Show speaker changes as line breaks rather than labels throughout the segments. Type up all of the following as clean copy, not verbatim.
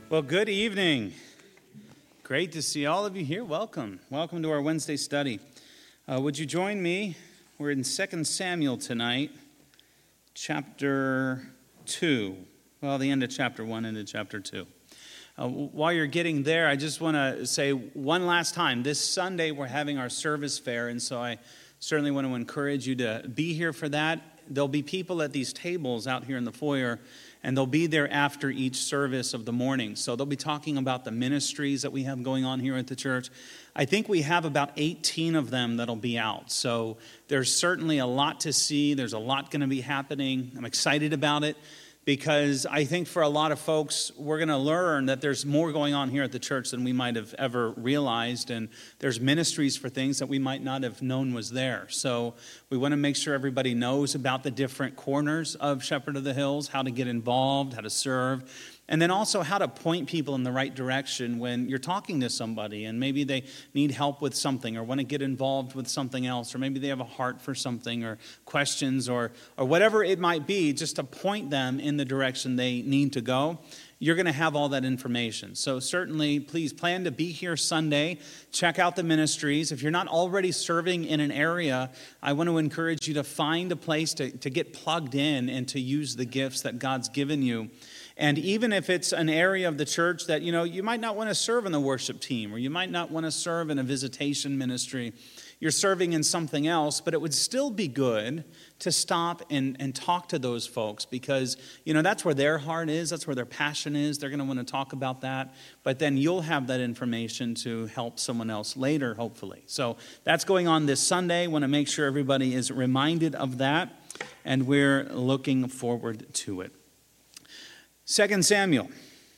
Well, good evening. Great to see all of you here. Welcome. Welcome to our Wednesday study. Would you join me? We're in 2 Samuel tonight, chapter 2. Well, the end of chapter 1 into chapter 2. While you're getting there, I just want to say one last time. This Sunday, we're having our service fair, and so I certainly want to encourage you to be here for that. There'll be people at these tables out here in the foyer, and they'll be there after each service of the morning. So they'll be talking about the ministries that we have going on here at the church. I think we have about 18 of them that'll be out. So there's certainly a lot to see. There's a lot going to be happening. I'm excited about it because I think for a lot of folks, we're going to learn that there's more going on here at the church than we might have ever realized. And there's ministries for things that we might not have known was there. So we want to make sure everybody knows about the different corners of Shepherd of the Hills, how to get involved, how to serve, and then also how to point people in the right direction when you're talking to somebody and maybe they need help with something or want to get involved with something else, or maybe they have a heart for something or questions or whatever it might be, just to point them in the direction they need to go. You're going to have all that information. So certainly, please plan to be here Sunday. Check out the ministries. If you're not already serving in an area, I want to encourage you to find a place to get plugged in and to use the gifts that God's given you. And even if it's an area of the church that, you might not want to serve in the worship team, or you might not want to serve in a visitation ministry, you're serving in something else, but it would still be good to stop and talk to those folks because, that's where their heart is, that's where their passion is. They're going to want to talk about that, but then you'll have that information to help someone else later, hopefully. So that's going on this Sunday. Want to make sure everybody is reminded of that, and we're looking forward to it. 2 Samuel,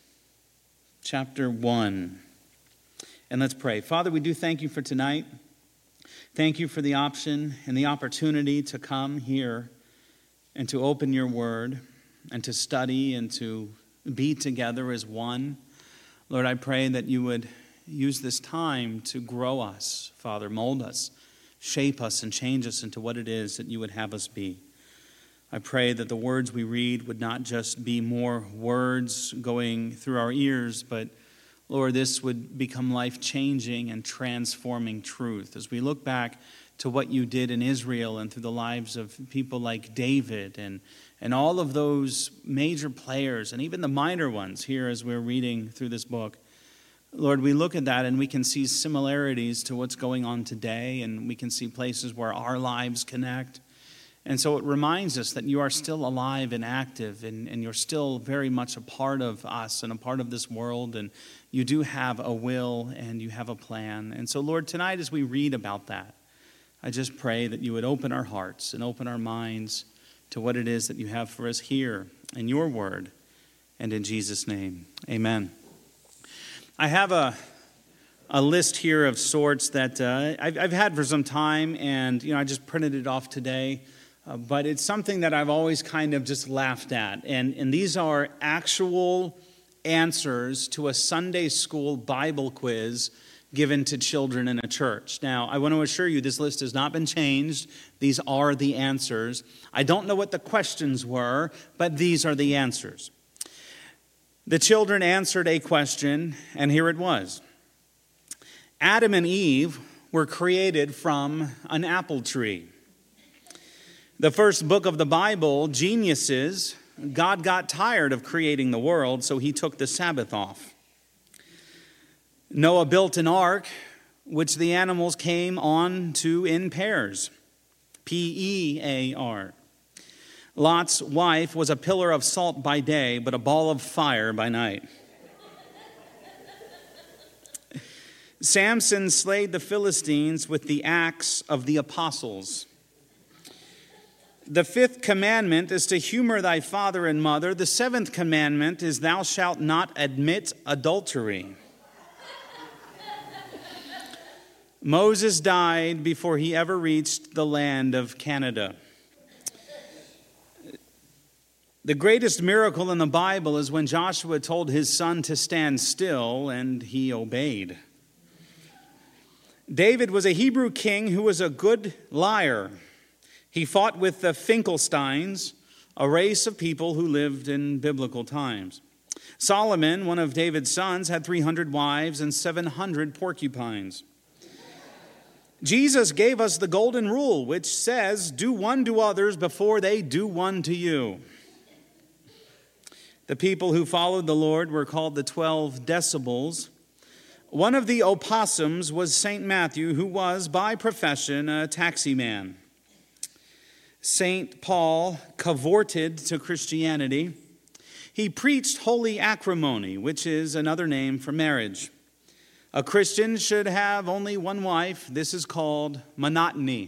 chapter 1. And let's pray. Father, we do thank you for tonight. Thank you for the option and the opportunity to come here and to open your word and to study and to be together as one. Lord, I pray that you would use this time to grow us, Father, mold us, shape us, and change us into what it is that you would have us be. I pray that the words we read would not just be more words going through our ears, but Lord, this would become life-changing and transforming truth. As we look back to what you did in Israel and through the lives of people like David and all of those major players and even the minor ones here as we're reading through this book, Lord, we look at that and we can see similarities to what's going on today, and we can see places where our lives connect. And so it reminds us that you are still alive and active, and you're still very much a part of us and a part of this world, and you do have a will and you have a plan. And so, Lord, tonight as we read about that, I just pray that you would open our hearts and open our minds to what it is that you have for us here in your word, and in Jesus' name, amen. I have a list here of sorts that I've had for some time, and I just printed it off today. But it's something that I've always kind of just laughed at. And these are actual answers to a Sunday school Bible quiz given to children in a church. Now, I want to assure you this list has not been changed. These are the answers. I don't know what the questions were, but these are the answers. The children answered a question, and here it was. Adam and Eve were created from an apple tree. The first book of the Bible, Geniuses, God got tired of creating the world, so he took the Sabbath off. Noah built an ark, which the animals came on to in pairs. P-E-A-R. Lot's wife was a pillar of salt by day, but a ball of fire by night. Samson slayed the Philistines with the axe of the apostles. The fifth commandment is to humor thy father and mother. The seventh commandment is thou shalt not admit adultery. Moses died before he ever reached the land of Canada. The greatest miracle in the Bible is when Joshua told his son to stand still, and he obeyed. David was a Hebrew king who was a good liar. He fought with the Finkelsteins, a race of people who lived in biblical times. Solomon, one of David's sons, had 300 wives and 700 porcupines. Jesus gave us the golden rule, which says, do unto others before they do one to you. The people who followed the Lord were called the 12 disciples. One of the opossums was St. Matthew, who was, by profession, a taxi man. St. Paul converted to Christianity. He preached holy acrimony, which is another name for marriage. A Christian should have only one wife. This is called monotony.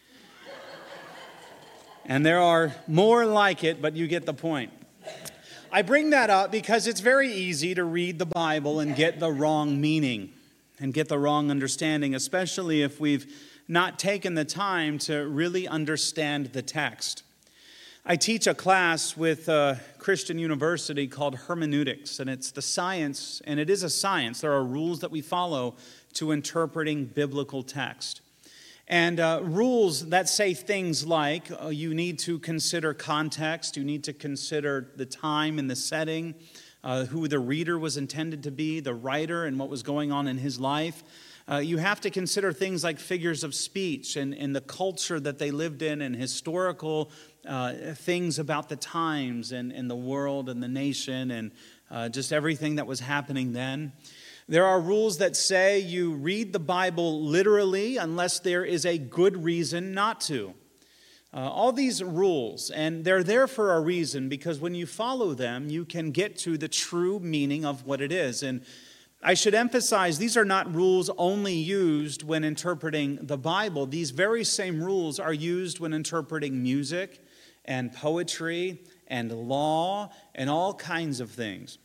And there are more like it, but you get the point. I bring that up because it's very easy to read the Bible and get the wrong meaning and get the wrong understanding, especially if we've not taken the time to really understand the text. I teach a class with a Christian university called hermeneutics, and it's the science, and it is a science. There are rules that we follow to interpreting biblical text. And rules that say things like you need to consider context, you need to consider the time and the setting, who the reader was intended to be, the writer and what was going on in his life. You have to consider things like figures of speech and the culture that they lived in and historical things about the times and the world and the nation and just everything that was happening then. There are rules that say you read the Bible literally unless there is a good reason not to. All these rules, and they're there for a reason, because when you follow them, you can get to the true meaning of what it is. And I should emphasize, these are not rules only used when interpreting the Bible. These very same rules are used when interpreting music and poetry and law and all kinds of things.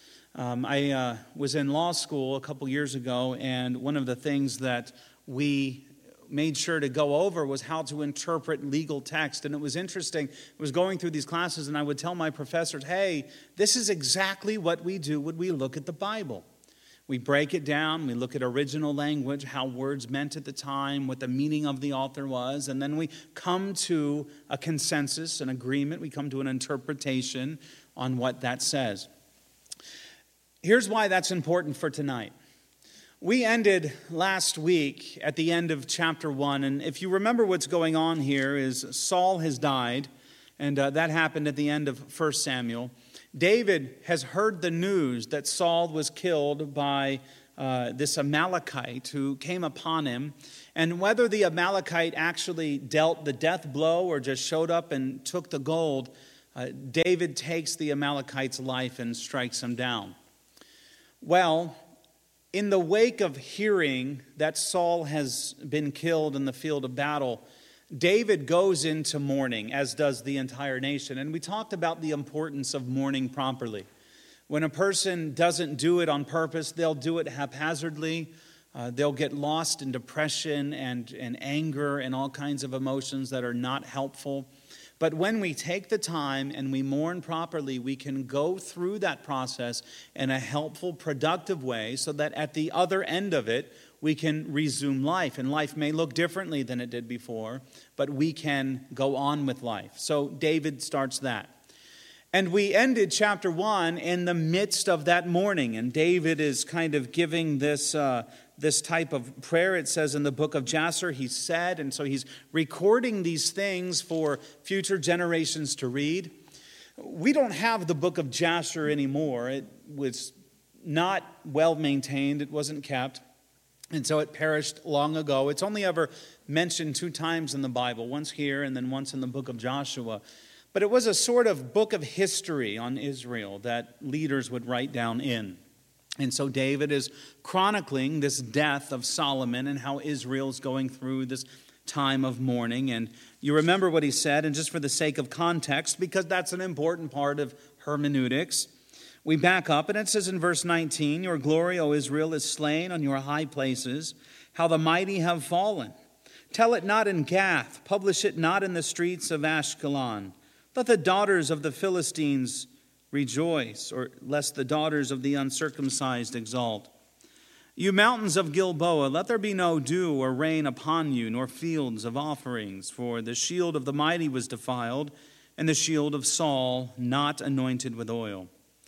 I was in law school a couple years ago, and one of the things that we made sure to go over was how to interpret legal text. And it was interesting. I was going through these classes, and I would tell my professors, hey, this is exactly what we do when we look at the Bible. We break it down, we look at original language, how words meant at the time, what the meaning of the author was, and then we come to a consensus, an agreement, we come to an interpretation on what that says. Here's why that's important for tonight. We ended last week at the end of chapter 1, and if you remember what's going on here is Saul has died, and that happened at the end of 1 Samuel. David has heard the news that Saul was killed by this Amalekite who came upon him, and whether the Amalekite actually dealt the death blow or just showed up and took the gold, David takes the Amalekite's life and strikes him down. Well, in the wake of hearing that Saul has been killed in the field of battle, David goes into mourning, as does the entire nation. And we talked about the importance of mourning properly. When a person doesn't do it on purpose, they'll do it haphazardly. They'll get lost in depression and anger and all kinds of emotions that are not helpful. But when we take the time and we mourn properly, we can go through that process in a helpful, productive way so that at the other end of it, we can resume life. And life may look differently than it did before, but we can go on with life. So David starts that. And we ended chapter 1 in the midst of that mourning. And David is kind of giving this type of prayer. It says in the book of Jasher, he said, and so he's recording these things for future generations to read. We don't have the book of Jasher anymore. It was not well maintained. It wasn't kept. And so it perished long ago. It's only ever mentioned 2 times in the Bible, once here and then once in the book of Joshua. But it was a sort of book of history on Israel that leaders would write down in. And so David is chronicling this death of Solomon and how Israel's going through this time of mourning. And you remember what he said, and just for the sake of context, because that's an important part of hermeneutics, we back up, and it says in verse 19, "Your glory, O Israel, is slain on your high places, how the mighty have fallen. Tell it not in Gath, publish it not in the streets of Ashkelon. Let the daughters of the Philistines rejoice, or lest the daughters of the uncircumcised exult. You mountains of Gilboa, let there be no dew or rain upon you, nor fields of offerings, for the shield of the mighty was defiled, and the shield of Saul not anointed with oil.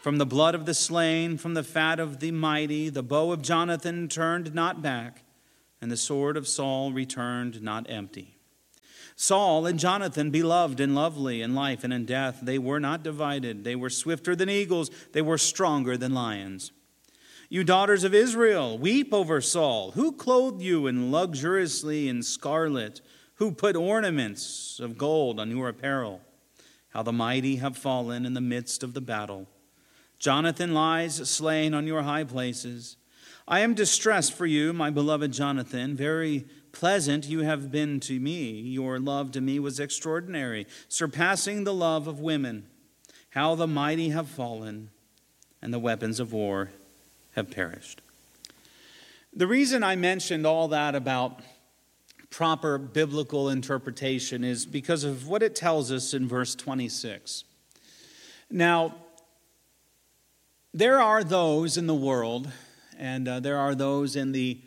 From the blood of the slain, from the fat of the mighty, the bow of Jonathan turned not back, and the sword of Saul returned not empty. Saul and Jonathan, beloved and lovely in life and in death, they were not divided. They were swifter than eagles. They were stronger than lions. You daughters of Israel, weep over Saul. Who clothed you in luxuriously in scarlet? Who put ornaments of gold on your apparel? How the mighty have fallen in the midst of the battle. Jonathan lies slain on your high places. I am distressed for you, my beloved Jonathan. Very pleasant you have been to me. Your love to me was extraordinary, surpassing the love of women. How the mighty have fallen, and the weapons of war have perished. The reason I mentioned all that about proper biblical interpretation is because of what it tells us in verse 26. Now, there are those in the world, and there are those in the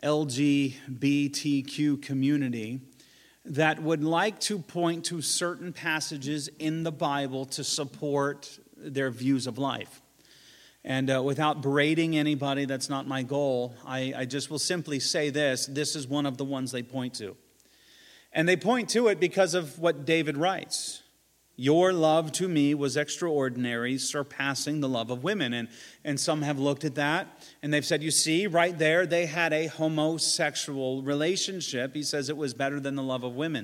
LGBTQ community that would like to point to certain passages in the Bible to support their views of life. And without berating anybody, that's not my goal. I just will simply say this. This is one of the ones they point to. And they point to it because of what David writes. Your love to me was extraordinary, surpassing the love of women. And some have looked at that, and they've said, you see, right there, they had a homosexual relationship. He says it was better than the love of women.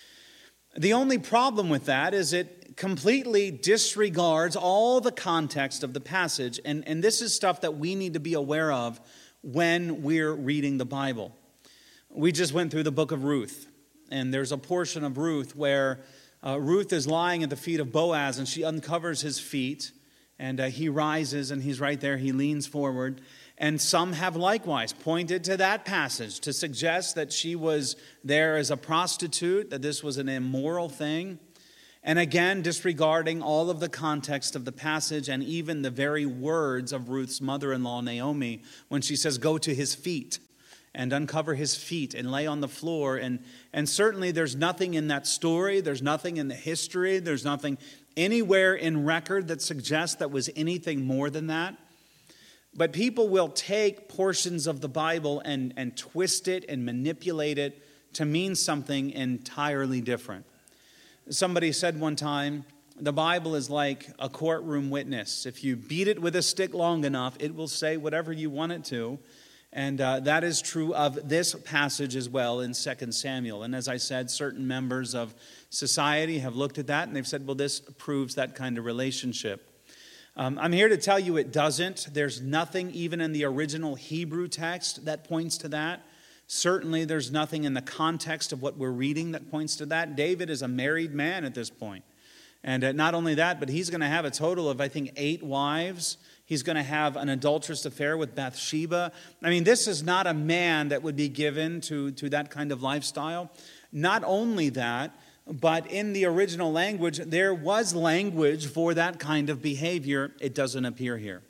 The only problem with that is it completely disregards all the context of the passage. And this is stuff that we need to be aware of when we're reading the Bible. We just went through the book of Ruth, and there's a portion of Ruth where Ruth is lying at the feet of Boaz, and she uncovers his feet, and he rises, and he's right there. He leans forward. And some have likewise pointed to that passage to suggest that she was there as a prostitute, that this was an immoral thing. And again, disregarding all of the context of the passage and even the very words of Ruth's mother-in-law, Naomi, when she says, go to his feet and uncover his feet and lay on the floor. And certainly there's nothing in that story. There's nothing in the history. There's nothing anywhere in record that suggests that was anything more than that. But people will take portions of the Bible and twist it and manipulate it to mean something entirely different. Somebody said one time, the Bible is like a courtroom witness. If you beat it with a stick long enough, it will say whatever you want it to. And that is true of this passage as well in 2 Samuel. And as I said, certain members of society have looked at that and they've said, well, this proves that kind of relationship. I'm here to tell you it doesn't. There's nothing even in the original Hebrew text that points to that. Certainly there's nothing in the context of what we're reading that points to that. David is a married man at this point. And not only that, but he's going to have a total of, I think, 8 wives. He's going to have an adulterous affair with Bathsheba. I mean, this is not a man that would be given to that kind of lifestyle. Not only that, but in the original language, there was language for that kind of behavior. It doesn't appear here.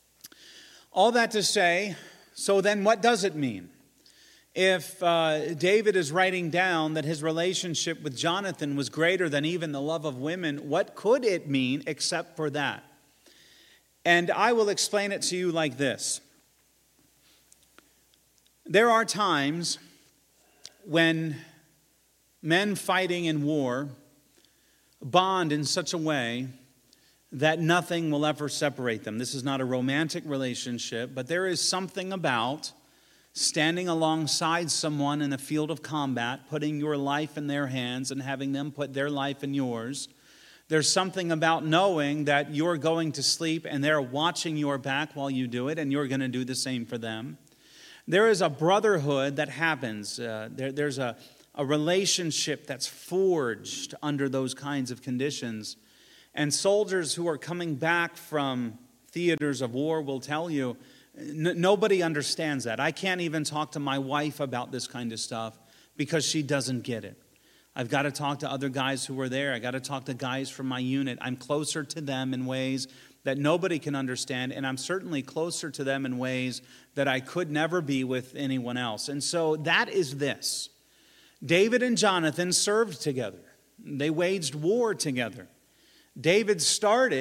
All that to say, so then what does it mean? If David is writing down that his relationship with Jonathan was greater than even the love of women, what could it mean except for that? And I will explain it to you like this. There are times when men fighting in war bond in such a way that nothing will ever separate them. This is not a romantic relationship, but there is something about standing alongside someone in a field of combat, putting your life in their hands and having them put their life in yours. There's something about knowing that you're going to sleep and they're watching your back while you do it, and you're going to do the same for them. There is a brotherhood that happens. There's a relationship that's forged under those kinds of conditions. And soldiers who are coming back from theaters of war will tell you, nobody understands that. I can't even talk to my wife about this kind of stuff because she doesn't get it. I've got to talk to other guys who were there. I got to talk to guys from my unit. I'm closer to them in ways that nobody can understand, and I'm certainly closer to them in ways that I could never be with anyone else. And so that is this. David and Jonathan served together. They waged war together. David started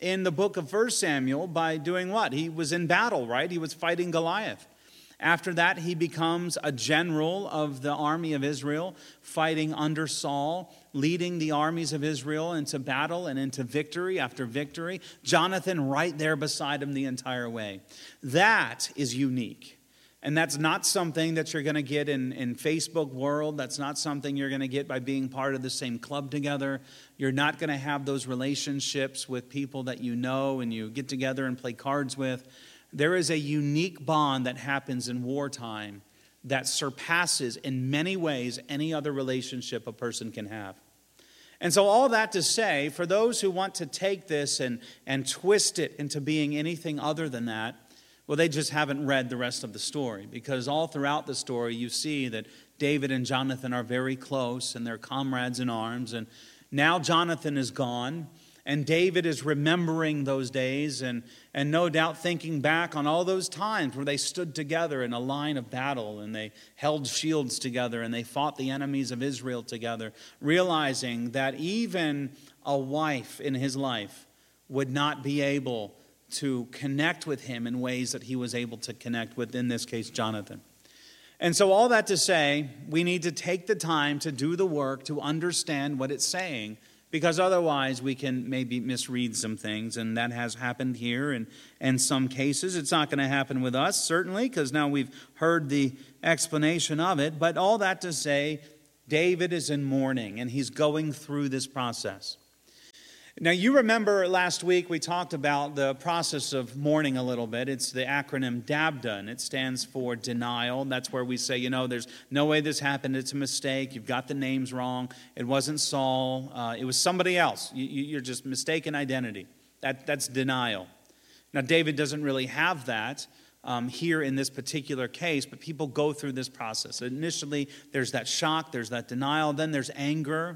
in the book of 1 Samuel by doing what? He was in battle, right? He was fighting Goliath. After that, he becomes a general of the army of Israel, fighting under Saul, leading the armies of Israel into battle and into victory after victory. Jonathan right there beside him the entire way. That is unique. And that's not something that you're going to get in Facebook world. That's not something you're going to get by being part of the same club together. You're not going to have those relationships with people that you know and you get together and play cards with. There is a unique bond that happens in wartime that surpasses in many ways any other relationship a person can have. And so all that to say, for those who want to take this and twist it into being anything other than that, well, they just haven't read the rest of the story, because all throughout the story you see that David and Jonathan are very close and they're comrades in arms. And now Jonathan is gone, and David is remembering those days and no doubt thinking back on all those times where they stood together in a line of battle and they held shields together and they fought the enemies of Israel together, realizing that even a wife in his life would not be able to connect with him in ways that he was able to connect with, in this case, Jonathan. And so all that to say, we need to take the time to do the work to understand what it's saying, because otherwise we can maybe misread some things, and that has happened here in some cases. It's not going to happen with us, certainly, because now we've heard the explanation of it. But all that to say, David is in mourning, and he's going through this process. Now, you remember last week we talked about the process of mourning a little bit. It's the acronym DABDA, and it stands for denial. That's where we say, there's no way this happened. It's a mistake. You've got the names wrong. It wasn't Saul. It was somebody else. You're just mistaken identity. That's denial. Now, David doesn't really have that here in this particular case, but people go through this process. Initially, there's that shock, there's that denial, then there's anger.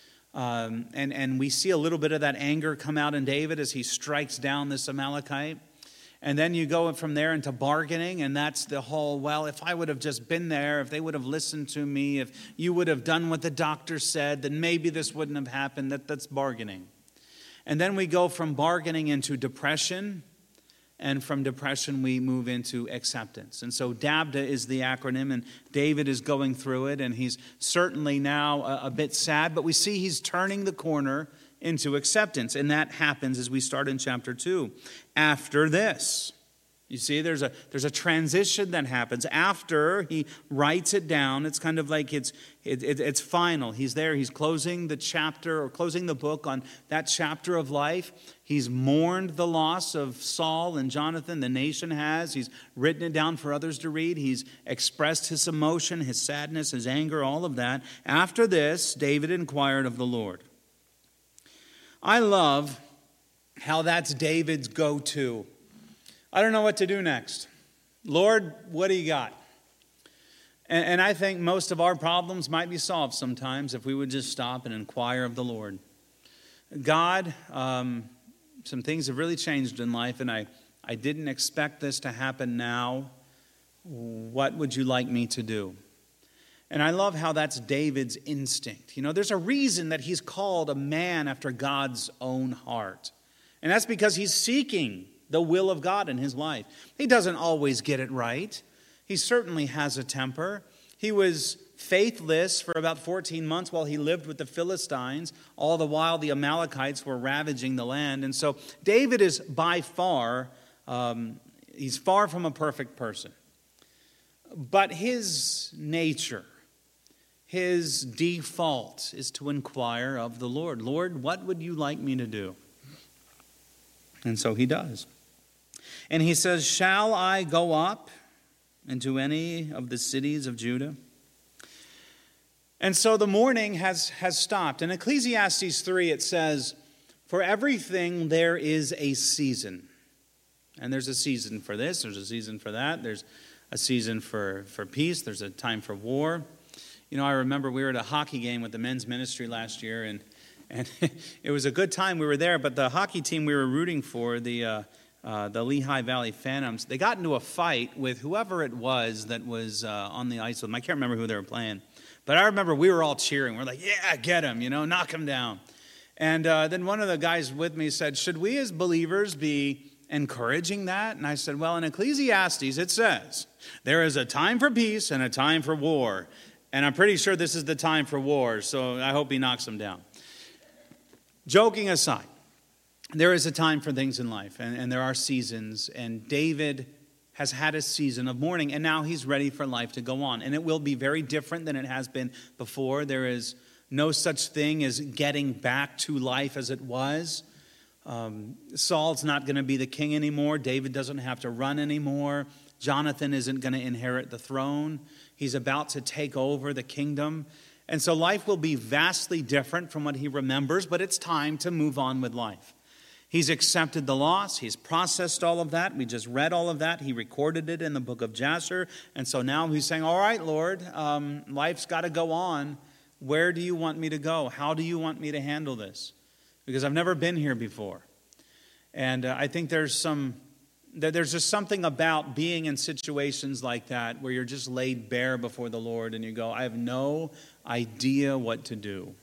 And we see a little bit of that anger come out in David as he strikes down this Amalekite. And then you go from there into bargaining, and that's the whole, well, if I would have just been there, if they would have listened to me, if you would have done what the doctor said, then maybe this wouldn't have happened. That's bargaining. And then we go from bargaining into depression, and from depression we move into acceptance. And so DABDA is the acronym, and David is going through it, and he's certainly now a bit sad, but we see he's turning the corner into acceptance, and that happens as we start in chapter 2. After this, you see, there's a transition that happens after he writes it down. It's kind of like it's final. He's there. He's closing the chapter or closing the book on that chapter of life. He's mourned the loss of Saul and Jonathan. The nation has. He's written it down for others to read. He's expressed his emotion, his sadness, his anger, all of that. After this, David inquired of the Lord. I love how that's David's go-to. I don't know what to do next. Lord, what do you got? And I think most of our problems might be solved sometimes if we would just stop and inquire of the Lord. God, some things have really changed in life, and I didn't expect this to happen now. What would you like me to do? And I love how that's David's instinct. There's a reason that he's called a man after God's own heart. And that's because he's seeking the will of God in his life. He doesn't always get it right. He certainly has a temper. He was faithless for about 14 months while he lived with the Philistines, all the while the Amalekites were ravaging the land. And so David is by far, he's far from a perfect person. But his nature, his default is to inquire of the Lord. Lord, what would you like me to do? And so he does. And he says, shall I go up into any of the cities of Judah? And so the mourning has stopped. In Ecclesiastes 3, it says, for everything there is a season. And there's a season for this, there's a season for that, there's a season for peace, there's a time for war. I remember we were at a hockey game with the men's ministry last year, and it was a good time. We were there, but the hockey team we were rooting for, the Lehigh Valley Phantoms, they got into a fight with whoever it was that was on the ice with them. I can't remember who they were playing. But I remember we were all cheering. We're like, yeah, get him, knock him down. And then one of the guys with me said, should we as believers be encouraging that? And I said, well, in Ecclesiastes it says, there is a time for peace and a time for war. And I'm pretty sure this is the time for war, so I hope he knocks them down. Joking aside, there is a time for things in life, and there are seasons, and David has had a season of mourning, and now he's ready for life to go on. And it will be very different than it has been before. There is no such thing as getting back to life as it was. Saul's not going to be the king anymore. David doesn't have to run anymore. Jonathan isn't going to inherit the throne. He's about to take over the kingdom. And so life will be vastly different from what he remembers, but it's time to move on with life. He's accepted the loss. He's processed all of that. We just read all of that. He recorded it in the book of Jasher. And so now he's saying, all right, Lord, life's got to go on. Where do you want me to go? How do you want me to handle this? Because I've never been here before. And I think there's just something about being in situations like that where you're just laid bare before the Lord and you go, I have no idea what to do.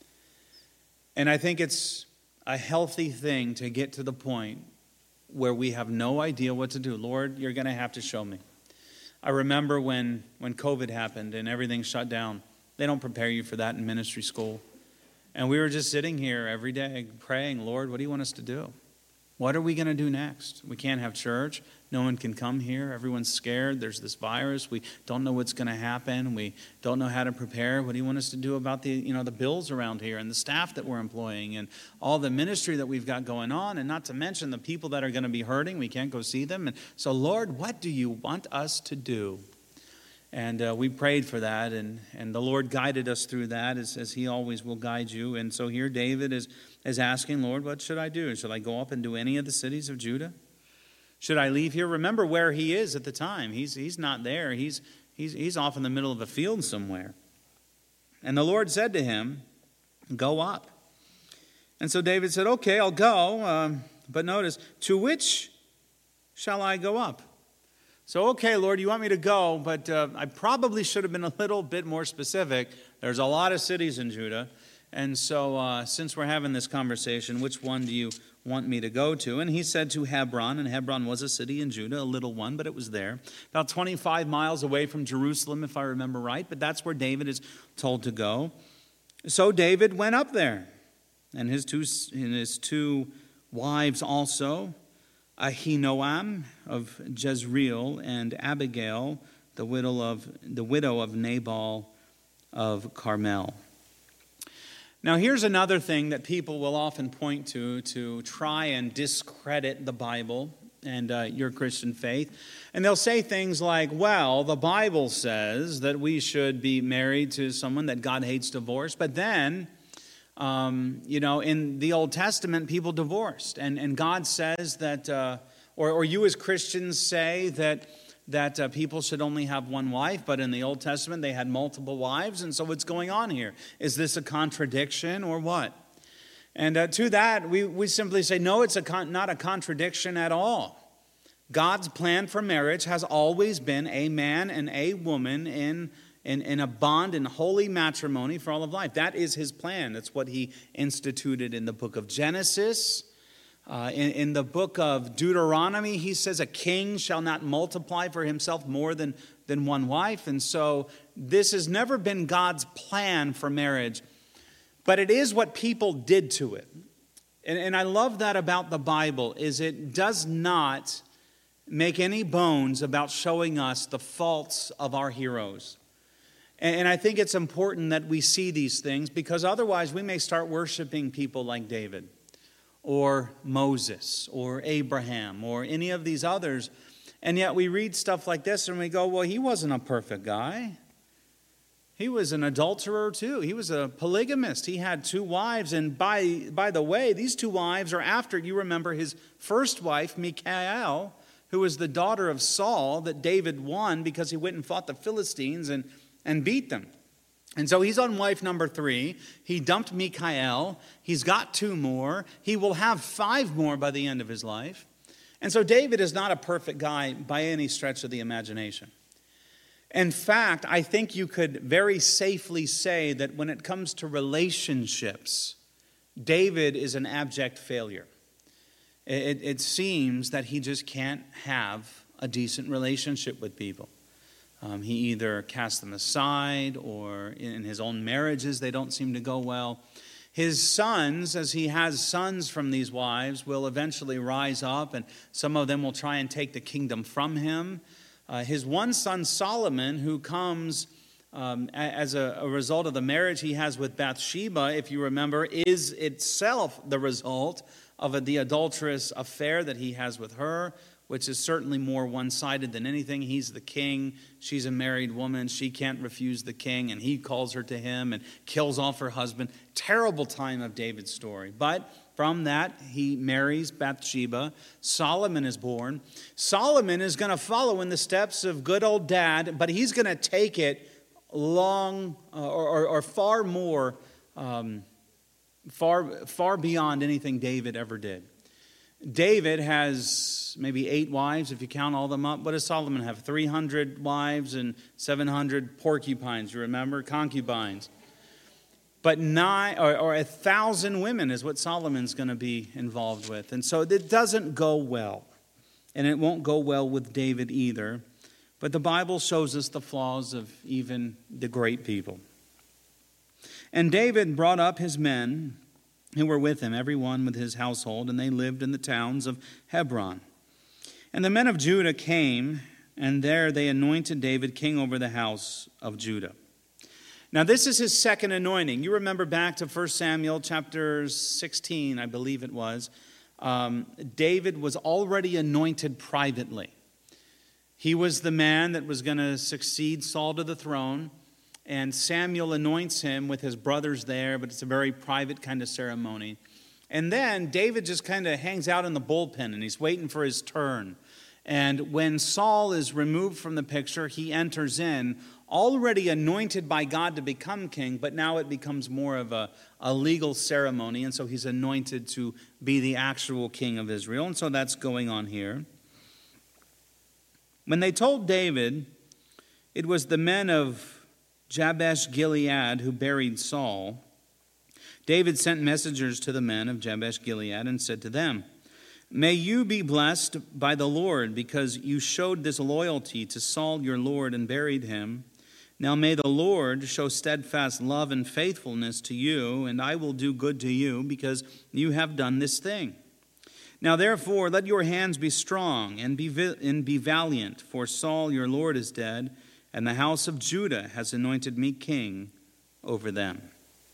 And I think it's a healthy thing to get to the point where we have no idea what to do. Lord, you're going to have to show me. I remember when COVID happened and everything shut down. They don't prepare you for that in ministry school. And we were just sitting here every day praying, Lord, what do you want us to do? What are we going to do next? We can't have church. No one can come here. Everyone's scared. There's this virus. We don't know what's going to happen. We don't know how to prepare. What do you want us to do about the bills around here and the staff that we're employing and all the ministry that we've got going on, and not to mention the people that are going to be hurting. We can't go see them. And so, Lord, what do you want us to do? And we prayed for that, and the Lord guided us through that as he always will guide you. And so here David is asking, Lord, what should I do? Should I go up into any of the cities of Judah? Should I leave here? Remember where he is at the time. He's not there. He's off in the middle of a field somewhere. And the Lord said to him, go up. And so David said, okay, I'll go. But notice, to which shall I go up? So, okay, Lord, you want me to go, but I probably should have been a little bit more specific. There's a lot of cities in Judah. And so since we're having this conversation, which one do you want me to go to? And he said to Hebron, and Hebron was a city in Judah, a little one, but it was there. About 25 miles away from Jerusalem, if I remember right, but that's where David is told to go. So David went up there, and his two wives also, Ahinoam of Jezreel and Abigail, the widow of Nabal of Carmel. Now here's another thing that people will often point to try and discredit the Bible and your Christian faith. And they'll say things like, well, the Bible says that we should be married to someone that God hates divorce, but then in the Old Testament, people divorced. And God says that, or you as Christians say that people should only have one wife, but in the Old Testament, they had multiple wives. And so what's going on here? Is this a contradiction or what? And to that, we simply say, no, it's not a contradiction at all. God's plan for marriage has always been a man and a woman in a bond in holy matrimony for all of life. That is his plan. That's what he instituted in the book of Genesis. In the book of Deuteronomy, he says a king shall not multiply for himself more than one wife. And so this has never been God's plan for marriage, but it is what people did to it. And I love that about the Bible, is it does not make any bones about showing us the faults of our heroes. And I think it's important that we see these things, because otherwise we may start worshiping people like David or Moses or Abraham or any of these others. And yet we read stuff like this and we go, well, he wasn't a perfect guy. He was an adulterer too. He was a polygamist. He had two wives. And by the way, these two wives are after, you remember, his first wife, Michal, who was the daughter of Saul that David won because he went and fought the Philistines and beat them. And so he's on wife number 3. He dumped Michal. He's got 2 more. He will have 5 more by the end of his life. And so David is not a perfect guy by any stretch of the imagination. In fact, I think you could very safely say that when it comes to relationships, David is an abject failure. It seems that he just can't have a decent relationship with people. He either casts them aside, or in his own marriages they don't seem to go well. His sons, as he has sons from these wives, will eventually rise up, and some of them will try and take the kingdom from him. His one son, Solomon, who comes as a result of the marriage he has with Bathsheba, if you remember, is itself the result of the adulterous affair that he has with her, which is certainly more one-sided than anything. He's the king, she's a married woman, she can't refuse the king, and he calls her to him and kills off her husband. Terrible time of David's story. But from that, he marries Bathsheba. Solomon is born. Solomon is going to follow in the steps of good old dad, but he's going to take it long or far more, far beyond anything David ever did. David has maybe 8 wives, if you count all them up. What does Solomon have? 300 wives and 700 porcupines, you remember? Concubines. But 1,000 women is what Solomon's going to be involved with. And so it doesn't go well. And it won't go well with David either. But the Bible shows us the flaws of even the great people. And David brought up his men who were with him, every one with his household, and they lived in the towns of Hebron. And the men of Judah came, and there they anointed David king over the house of Judah. Now this is his second anointing. You remember back to 1 Samuel chapter 16, I believe it was. David was already anointed privately. He was the man that was going to succeed Saul to the throne. And Samuel anoints him with his brothers there, but it's a very private kind of ceremony. And then David just kind of hangs out in the bullpen, and he's waiting for his turn. And when Saul is removed from the picture, he enters in, already anointed by God to become king, but now it becomes more of a legal ceremony, and so he's anointed to be the actual king of Israel. And so that's going on here. When they told David it was the men of Jabesh Gilead who buried Saul, David sent messengers to the men of Jabesh Gilead and said to them, "May you be blessed by the Lord, because you showed this loyalty to Saul your Lord and buried him. Now may the Lord show steadfast love and faithfulness to you, and I will do good to you, because you have done this thing. Now therefore let your hands be strong and be valiant, for Saul your Lord is dead, and the house of Judah has anointed me king over them."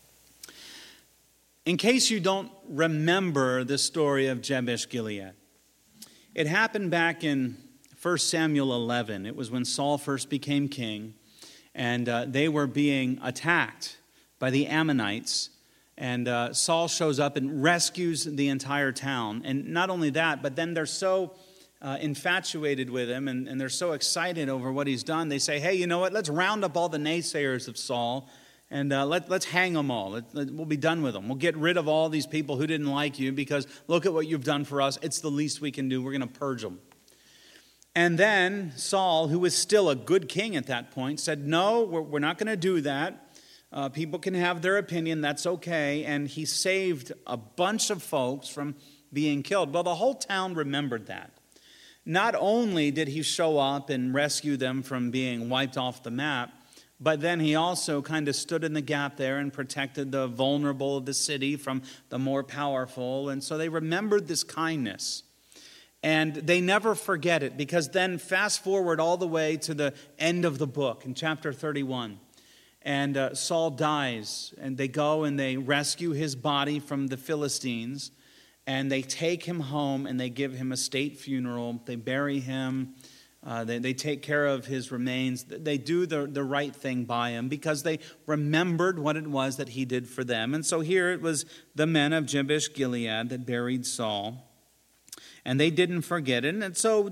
In case you don't remember the story of Jabesh Gilead, it happened back in 1 Samuel 11. It was when Saul first became king, and they were being attacked by the Ammonites. And Saul shows up and rescues the entire town. And not only that, but then they're so infatuated with him, and they're so excited over what he's done. They say, "Hey, you know what? Let's round up all the naysayers of Saul, and let's hang them all. We'll be done with them. We'll get rid of all these people who didn't like you, because look at what you've done for us. It's the least we can do. We're going to purge them." And then Saul, who was still a good king at that point, said, "No, we're not going to do that. People can have their opinion. That's okay." And he saved a bunch of folks from being killed. Well, the whole town remembered that. Not only did he show up and rescue them from being wiped off the map, but then he also kind of stood in the gap there and protected the vulnerable of the city from the more powerful. And so they remembered this kindness. And they never forget it, because then fast forward all the way to the end of the book in chapter 31. And Saul dies, and they go and they rescue his body from the Philistines. And they take him home and they give him a state funeral. They bury him. They take care of his remains. They do the right thing by him, because they remembered what it was that he did for them. And so here it was the men of Jabesh Gilead that buried Saul. And they didn't forget it. And so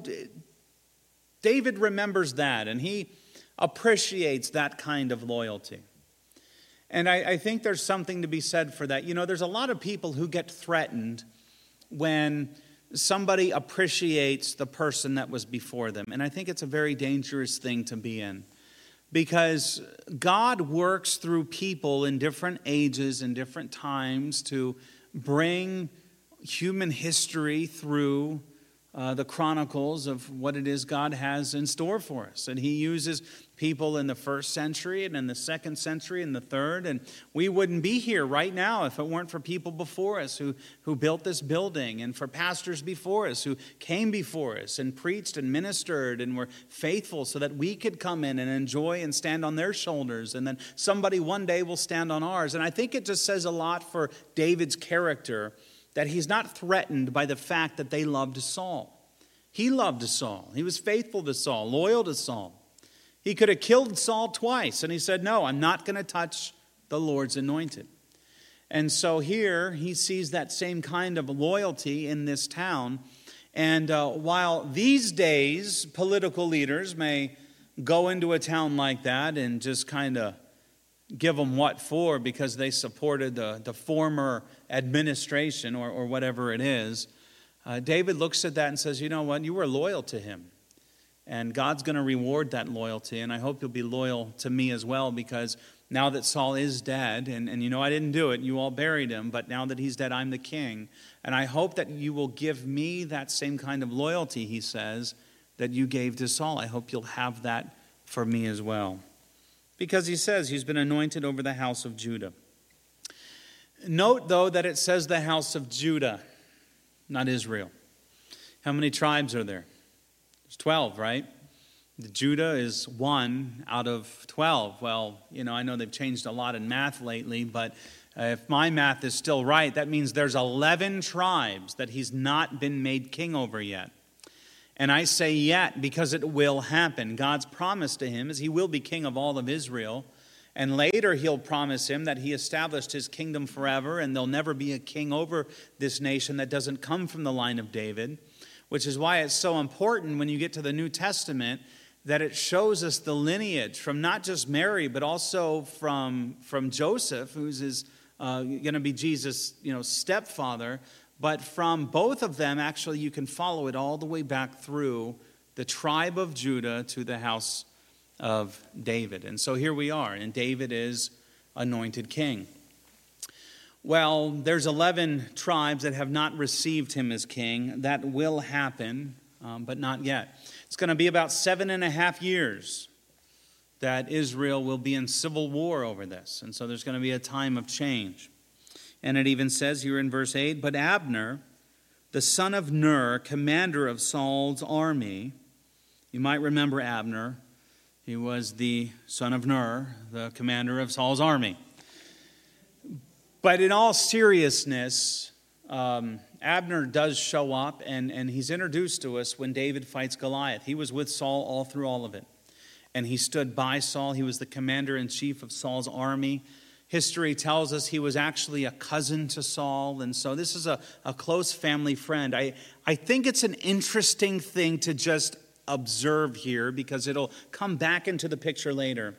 David remembers that, and he appreciates that kind of loyalty. And I think there's something to be said for that. You know, there's a lot of people who get threatened when somebody appreciates the person that was before them. And I think it's a very dangerous thing to be in, because God works through people in different ages and different times to bring human history through the chronicles of what it is God has in store for us. And he uses people in the first century and in the second century and the third. And we wouldn't be here right now if it weren't for people before us who built this building, and for pastors before us who came before us and preached and ministered and were faithful so that we could come in and enjoy and stand on their shoulders. And then somebody one day will stand on ours. And I think it just says a lot for David's character that he's not threatened by the fact that they loved Saul. He loved Saul. He was faithful to Saul, loyal to Saul. He could have killed Saul twice, and he said, no, I'm not going to touch the Lord's anointed. And so here he sees that same kind of loyalty in this town. And while these days political leaders may go into a town like that and just kind of give them what for because they supported the former administration or whatever it is, David looks at that and says, you know what, you were loyal to him. And God's going to reward that loyalty. And I hope you'll be loyal to me as well, because now that Saul is dead, and you know I didn't do it, you all buried him, but now that he's dead, I'm the king. And I hope that you will give me that same kind of loyalty, he says, that you gave to Saul. I hope you'll have that for me as well. Because he says he's been anointed over the house of Judah. Note, though, that it says the house of Judah, not Israel. How many tribes are there? There's 12, right? Judah is 1 out of 12. Well, you know, I know they've changed a lot in math lately, but if my math is still right, that means there's 11 tribes that he's not been made king over yet. And I say yet because it will happen. God's promise to him is he will be king of all of Israel. And later he'll promise him that he established his kingdom forever, and there'll never be a king over this nation that doesn't come from the line of David, which is why it's so important when you get to the New Testament that it shows us the lineage from not just Mary, but also from Joseph, who's going to be Jesus' stepfather. But from both of them, actually, you can follow it all the way back through the tribe of Judah to the house of David. And so here we are, and David is anointed king. Well, there's 11 tribes that have not received him as king. That will happen, but not yet. It's going to be about 7.5 years that Israel will be in civil war over this. And so there's going to be a time of change. And it even says here in verse 8, but Abner, the son of Ner, commander of Saul's army. You might remember Abner. He was the son of Ner, the commander of Saul's army. But in all seriousness, Abner does show up, and he's introduced to us when David fights Goliath. He was with Saul all through all of it. And he stood by Saul. He was the commander-in-chief of Saul's army. History tells us he was actually a cousin to Saul, and so this is a close family friend. I think it's an interesting thing to just observe here, because it'll come back into the picture later.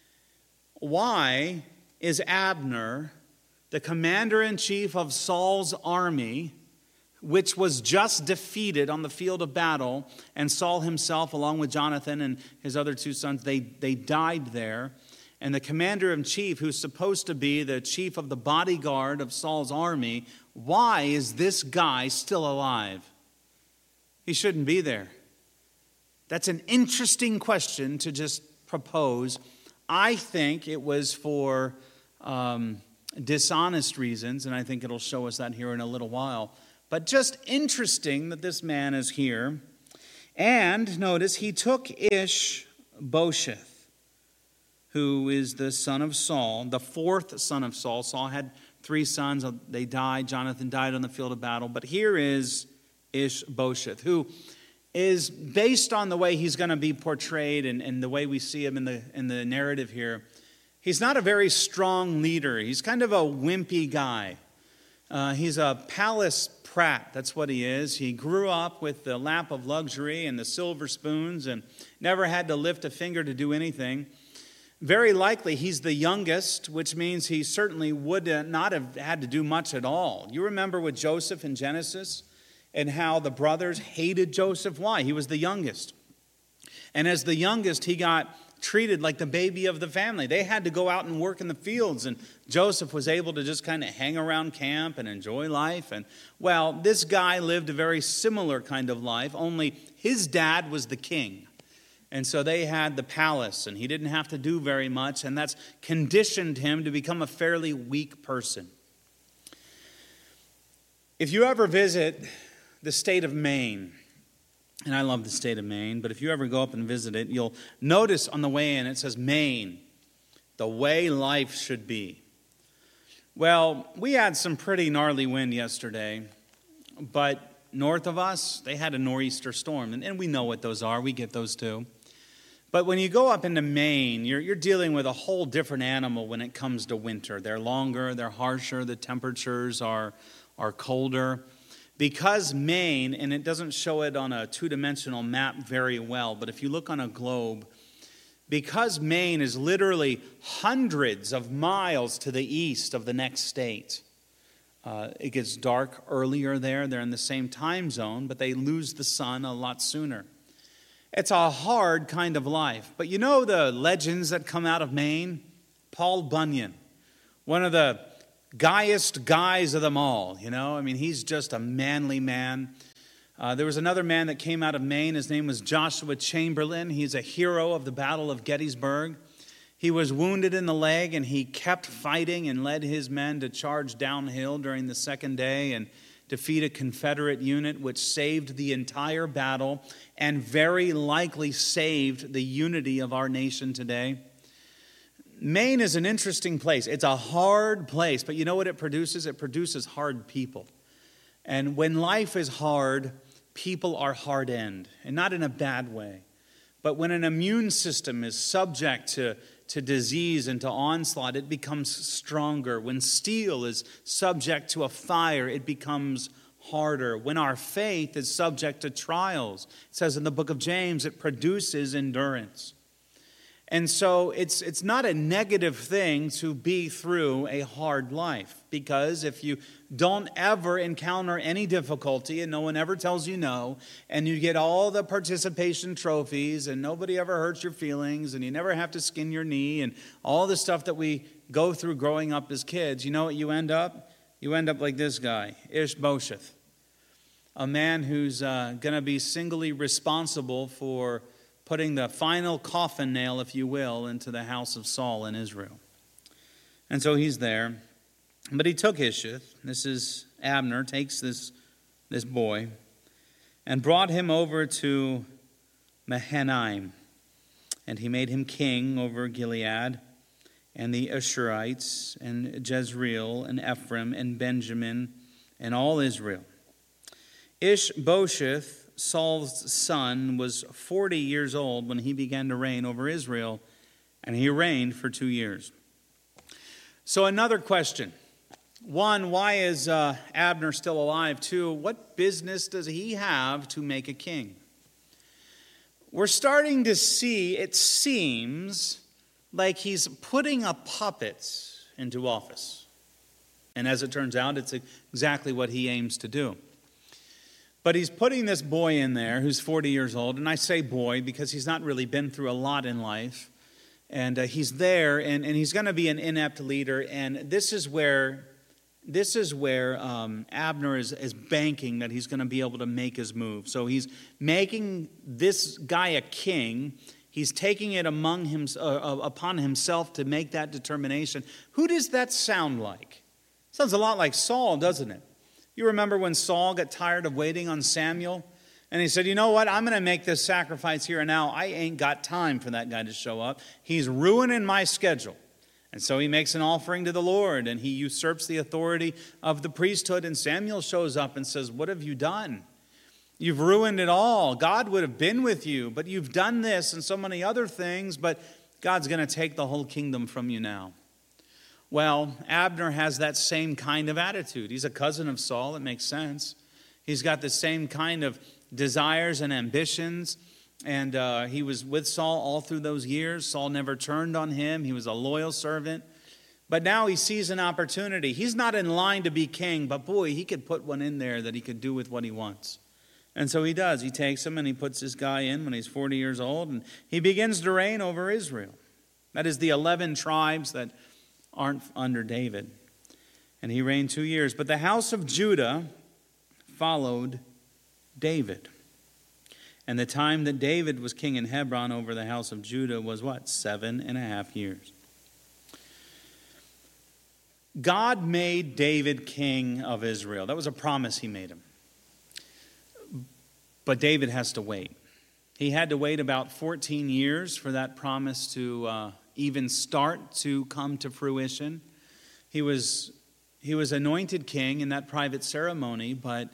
Why is Abner, the commander-in-chief of Saul's army, which was just defeated on the field of battle, and Saul himself, along with Jonathan and his other 2 sons, they died there, and the commander-in-chief, who's supposed to be the chief of the bodyguard of Saul's army, why is this guy still alive? He shouldn't be there. That's an interesting question to just propose. I think it was for dishonest reasons, and I think it'll show us that here in a little while. But just interesting that this man is here. And notice, he took Ish-bosheth, who is the son of Saul, the 4th son of Saul. Saul had 3 sons. They died. Jonathan died on the field of battle. But here is Ish-bosheth, who is, based on the way he's going to be portrayed and the way we see him in the narrative here, he's not a very strong leader. He's kind of a wimpy guy. He's a palace prat. That's what he is. He grew up with the lap of luxury and the silver spoons and never had to lift a finger to do anything. Very likely he's the youngest, which means he certainly would not have had to do much at all. You remember with Joseph in Genesis and how the brothers hated Joseph. Why? He was the youngest. And as the youngest, he got treated like the baby of the family. They had to go out and work in the fields, and Joseph was able to just kind of hang around camp and enjoy life. And, well, this guy lived a very similar kind of life, only his dad was the king. And so they had the palace, and he didn't have to do very much, and that's conditioned him to become a fairly weak person. If you ever visit the state of Maine, and I love the state of Maine, but if you ever go up and visit it, you'll notice on the way in it says Maine, the way life should be. Well, we had some pretty gnarly wind yesterday, but north of us, they had a nor'easter storm, and we know what those are. We get those too. But when you go up into Maine, you're dealing with a whole different animal when it comes to winter. They're longer, they're harsher, the temperatures are colder. Because Maine, and it doesn't show it on a two-dimensional map very well, but if you look on a globe, because Maine is literally hundreds of miles to the east of the next state, it gets dark earlier there. They're in the same time zone, but they lose the sun a lot sooner. It's a hard kind of life. But you know the legends that come out of Maine? Paul Bunyan, one of the guyest guys of them all, you know? I mean, he's just a manly man. There was another man that came out of Maine. His name was Joshua Chamberlain. He's a hero of the Battle of Gettysburg. He was wounded in the leg, and he kept fighting and led his men to charge downhill during the second day and defeat a Confederate unit, which saved the entire battle and very likely saved the unity of our nation today. Maine is an interesting place. It's a hard place, but you know what it produces? It produces hard people. And when life is hard, people are hardened, and not in a bad way. But when an immune system is subject to disease and to onslaught, it becomes stronger. When steel is subject to a fire, it becomes harder. When our faith is subject to trials, it says in the book of James, it produces endurance. And so it's not a negative thing to be through a hard life, because if you don't ever encounter any difficulty and no one ever tells you no, and you get all the participation trophies and nobody ever hurts your feelings and you never have to skin your knee and all the stuff that we go through growing up as kids, you know what you end up? You end up like this guy, Ishbosheth, a man who's going to be singly responsible for putting the final coffin nail, if you will, into the house of Saul in Israel. And so he's there. But he took Ishbosheth, this is Abner, takes this boy, and brought him over to Mahanaim. And he made him king over Gilead, and the Ashurites, and Jezreel, and Ephraim, and Benjamin, and all Israel. Ishbosheth, Saul's son, was 40 years old when he began to reign over Israel, and he reigned for 2 years. So another question. One, why is Abner still alive? Two, what business does he have to make a king? We're starting to see, it seems, like he's putting a puppet into office. And as it turns out, it's exactly what he aims to do. But he's putting this boy in there who's 40 years old, and I say boy because he's not really been through a lot in life. And he's there, and he's going to be an inept leader, and this is where Abner is banking that he's going to be able to make his move. So he's making this guy a king. He's taking it upon himself to make that determination. Who does that sound like? Sounds a lot like Saul, doesn't it? You remember when Saul got tired of waiting on Samuel? And he said, you know what? I'm going to make this sacrifice here and now. I ain't got time for that guy to show up. He's ruining my schedule. And so he makes an offering to the Lord, and he usurps the authority of the priesthood. And Samuel shows up and says, what have you done? You've ruined it all. God would have been with you, but you've done this and so many other things, but God's going to take the whole kingdom from you now. Well, Abner has that same kind of attitude. He's a cousin of Saul. It makes sense. He's got the same kind of desires and ambitions. And he was with Saul all through those years. Saul never turned on him. He was a loyal servant. But now he sees an opportunity. He's not in line to be king, but boy, he could put one in there that he could do with what he wants. And so he does. He takes him and he puts this guy in when he's 40 years old, and he begins to reign over Israel. That is the 11 tribes that aren't under David. And he reigned 2 years. But the house of Judah followed David. And the time that David was king in Hebron over the house of Judah was what? 7.5 years. God made David king of Israel. That was a promise he made him. But David has to wait. He had to wait about 14 years for that promise to even start to come to fruition. He was anointed king in that private ceremony, but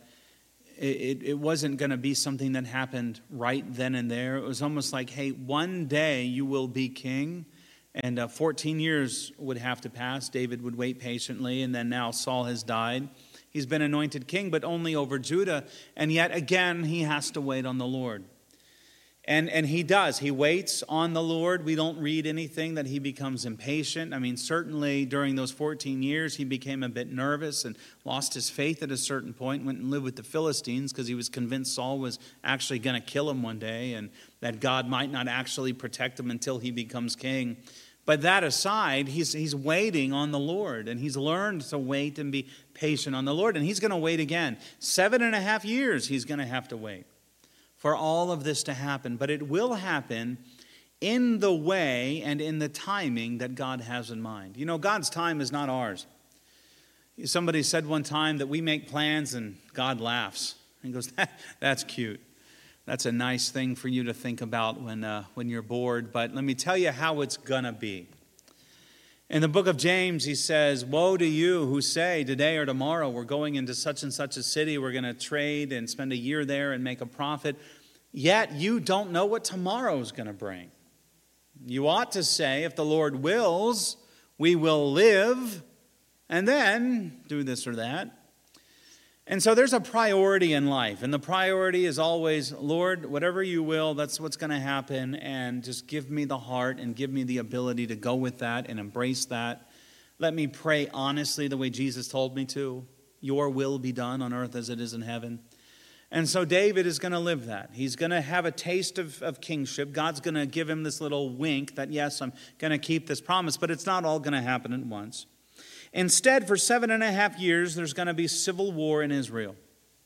it wasn't going to be something that happened right then and there. It was almost like, hey, one day you will be king, and 14 years would have to pass. David would wait patiently, and then now Saul has died. He's been anointed king, but only over Judah, and yet again he has to wait on the Lord. And he does. He waits on the Lord. We don't read anything that he becomes impatient. I mean, certainly during those 14 years, he became a bit nervous and lost his faith at a certain point, went and lived with the Philistines because he was convinced Saul was actually going to kill him one day and that God might not actually protect him until he becomes king. But that aside, he's waiting on the Lord, and he's learned to wait and be patient on the Lord, and he's going to wait again. 7.5 years he's going to have to wait for all of this to happen. But it will happen in the way and in the timing that God has in mind. You know, God's time is not ours. Somebody said one time that we make plans and God laughs. And goes, that's cute. That's a nice thing for you to think about when you're bored. But let me tell you how it's going to be. In the book of James, he says, woe to you who say today or tomorrow we're going into such and such a city, we're going to trade and spend a year there and make a profit, yet you don't know what tomorrow is going to bring. You ought to say, if the Lord wills, we will live and then do this or that. And so there's a priority in life, and the priority is always, Lord, whatever you will, that's what's going to happen, and just give me the heart and give me the ability to go with that and embrace that. Let me pray honestly the way Jesus told me to. Your will be done on earth as it is in heaven. And so David is going to live that. He's going to have a taste of kingship. God's going to give him this little wink that, yes, I'm going to keep this promise, but it's not all going to happen at once. Instead, for 7.5 years, there's going to be civil war in Israel.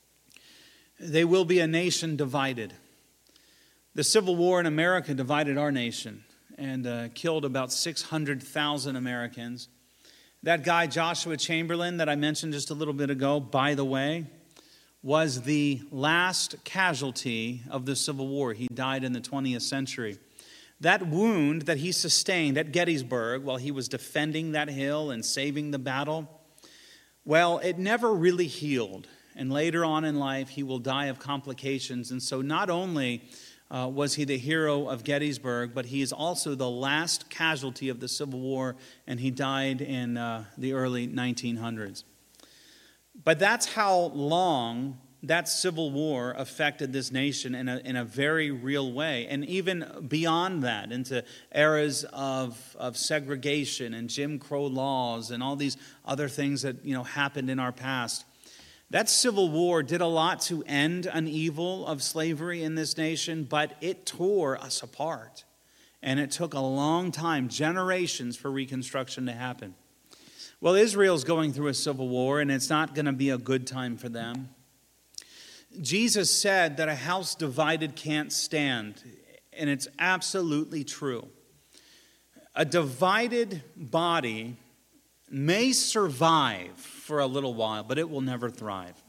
They will be a nation divided. The Civil War in America divided our nation and killed about 600,000 Americans. That guy, Joshua Chamberlain, that I mentioned just a little bit ago, by the way, was the last casualty of the Civil War. He died in the 20th century. That wound that he sustained at Gettysburg while he was defending that hill and saving the battle, well, it never really healed. And later on in life, he will die of complications. And so not only was he the hero of Gettysburg, but he is also the last casualty of the Civil War, and he died in the early 1900s. But that's how long that Civil War affected this nation in a very real way. And even beyond that, into eras of segregation and Jim Crow laws and all these other things that happened in our past. That Civil War did a lot to end an evil of slavery in this nation, but it tore us apart. And it took a long time, generations, for Reconstruction to happen. Well, Israel's going through a civil war, and it's not going to be a good time for them. Jesus said that a house divided can't stand, and it's absolutely true. A divided body may survive for a little while, but it will never thrive.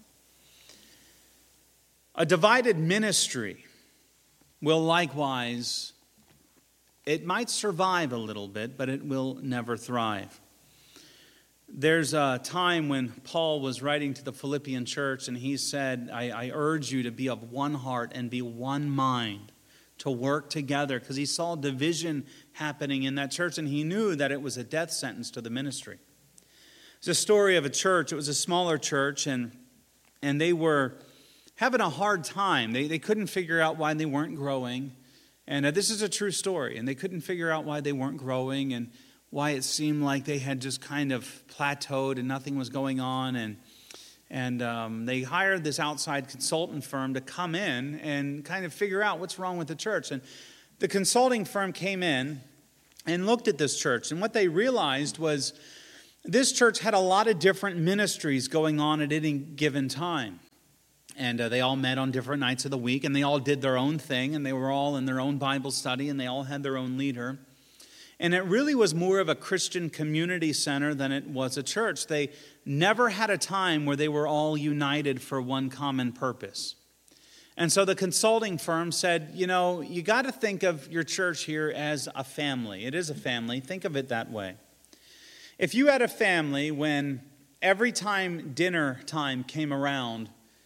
A divided ministry will likewise, it might survive a little bit, but it will never thrive. There's a time when Paul was writing to the Philippian church, and he said, I urge you to be of one heart and be one mind, to work together, because he saw division happening in that church, and he knew that it was a death sentence to the ministry. It's a story of a church. It was a smaller church, and they were having a hard time. They couldn't figure out why they weren't growing, and this is a true story, and they couldn't figure out why they weren't growing, and why it seemed like they had just kind of plateaued and nothing was going on. And they hired this outside consultant firm to come in and kind of figure out what's wrong with the church. And the consulting firm came in and looked at this church. And what they realized was this church had a lot of different ministries going on at any given time. And they all met on different nights of the week, and they all did their own thing, and they were all in their own Bible study, and they all had their own leader. And it really was more of a Christian community center than it was a church. They never had a time where they were all united for one common purpose. And so the consulting firm said, you know, you got to think of your church here as a family. It is a family. Think of it that way. If you had a family when every time dinner time came around,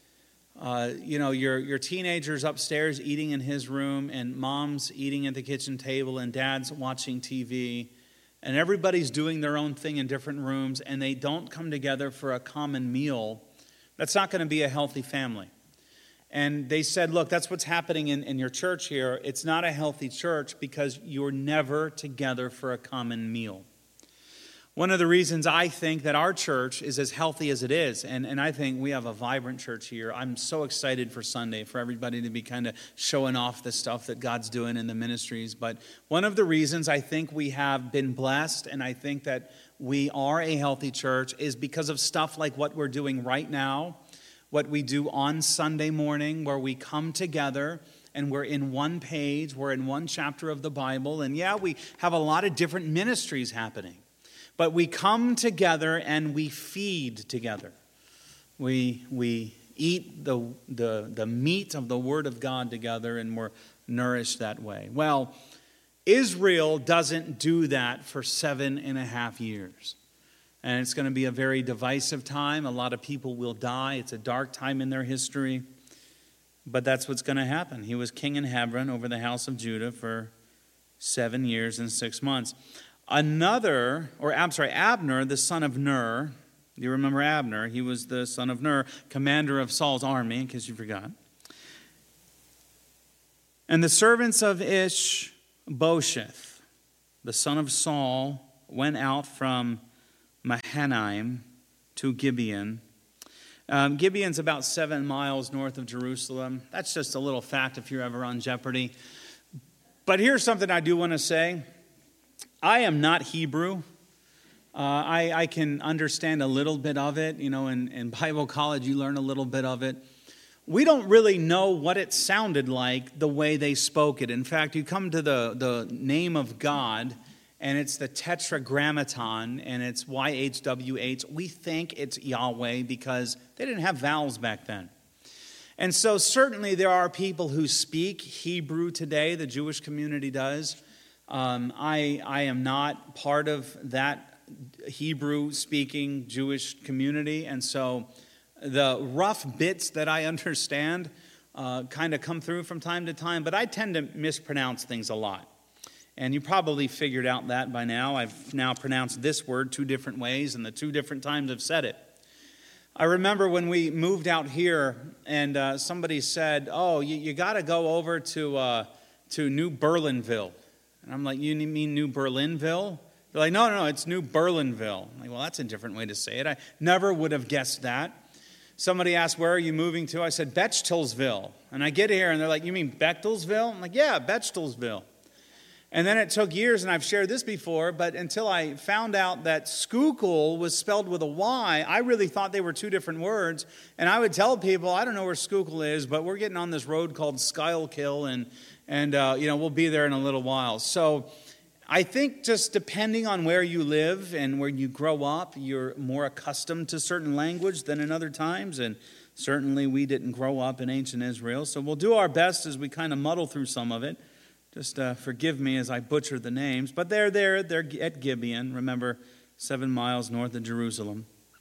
your teenager's upstairs eating in his room, and mom's eating at the kitchen table, and dad's watching TV, and everybody's doing their own thing in different rooms, and they don't come together for a common meal, that's not going to be a healthy family. And they said, look, that's what's happening in your church here. It's not a healthy church because you're never together for a common meal. One of the reasons I think that our church is as healthy as it is, and I think we have a vibrant church here. I'm so excited for Sunday, for everybody to be kind of showing off the stuff that God's doing in the ministries. But one of the reasons I think we have been blessed, and I think that we are a healthy church, is because of stuff like what we're doing right now, what we do on Sunday morning, where we come together and we're in one page, we're in one chapter of the Bible. And yeah, we have a lot of different ministries happening. But we come together and we feed together. We eat the meat of the Word of God together, and we're nourished that way. Well, Israel doesn't do that for 7.5 years. And it's going to be a very divisive time. A lot of people will die. It's a dark time in their history. But that's what's going to happen. He was king in Hebron over the house of Judah for 7 years and 6 months. Abner, the son of Ner. You remember Abner? He was the son of Ner, commander of Saul's army, in case you forgot. And the servants of Ishbosheth, the son of Saul, went out from Mahanaim to Gibeon. Gibeon's about 7 miles north of Jerusalem. That's just a little fact if you're ever on Jeopardy. But here's something I do want to say. I am not Hebrew. I can understand a little bit of it. You know, in Bible college, you learn a little bit of it. We don't really know what it sounded like the way they spoke it. In fact, you come to the name of God, and it's the Tetragrammaton, and it's YHWH. We think it's Yahweh because they didn't have vowels back then. And so certainly there are people who speak Hebrew today. The Jewish community does. I am not part of that Hebrew-speaking Jewish community, and so the rough bits that I understand kind of come through from time to time, but I tend to mispronounce things a lot. And you probably figured out that by now. I've now pronounced this word 2 different ways, and the 2 different times I've said it. I remember when we moved out here, and somebody said, "Oh, you got to go over to New Berlinville." And I'm like, "You mean New Berlinville?" They're like, no, it's New Berlinville. I'm like, well, that's a different way to say it. I never would have guessed that. Somebody asked, "Where are you moving to?" I said, "Bechtelsville." And I get here, and they're like, "You mean Bechtelsville?" I'm like, "Yeah, Bechtelsville." And then it took years, and I've shared this before, but until I found out that Schuylkill was spelled with a Y, I really thought they were 2 different words. And I would tell people, I don't know where Schuylkill is, but we're getting on this road called Schuylkill, and we'll be there in a little while. So I think just depending on where you live and where you grow up, you're more accustomed to certain language than in other times. And certainly we didn't grow up in ancient Israel. So we'll do our best as we kind of muddle through some of it. Just forgive me as I butcher the names. But they're at Gibeon, remember, 7 miles north of Jerusalem.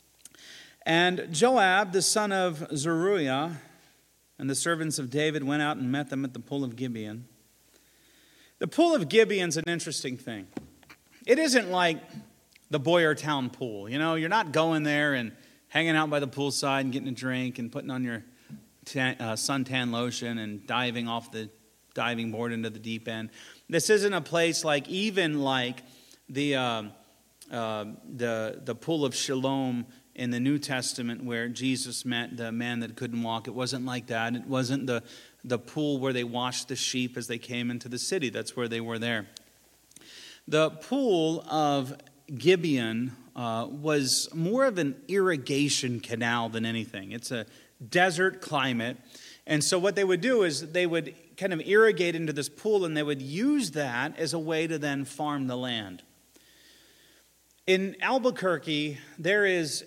And Joab, the son of Zeruiah, and the servants of David went out and met them at the pool of Gibeon. The pool of Gibeon's an interesting thing. It isn't like the Boyertown pool. You know, you're not going there and hanging out by the poolside and getting a drink and putting on your suntan lotion and diving off the diving board into the deep end. This isn't a place like the pool of Siloam in the New Testament where Jesus met the man that couldn't walk. It wasn't like that. It wasn't the pool where they washed the sheep as they came into the city. That's where they were there. The pool of Gibeon was more of an irrigation canal than anything. It's a desert climate. And so what they would do is they would kind of irrigate into this pool, and they would use that as a way to then farm the land. In Albuquerque, there is,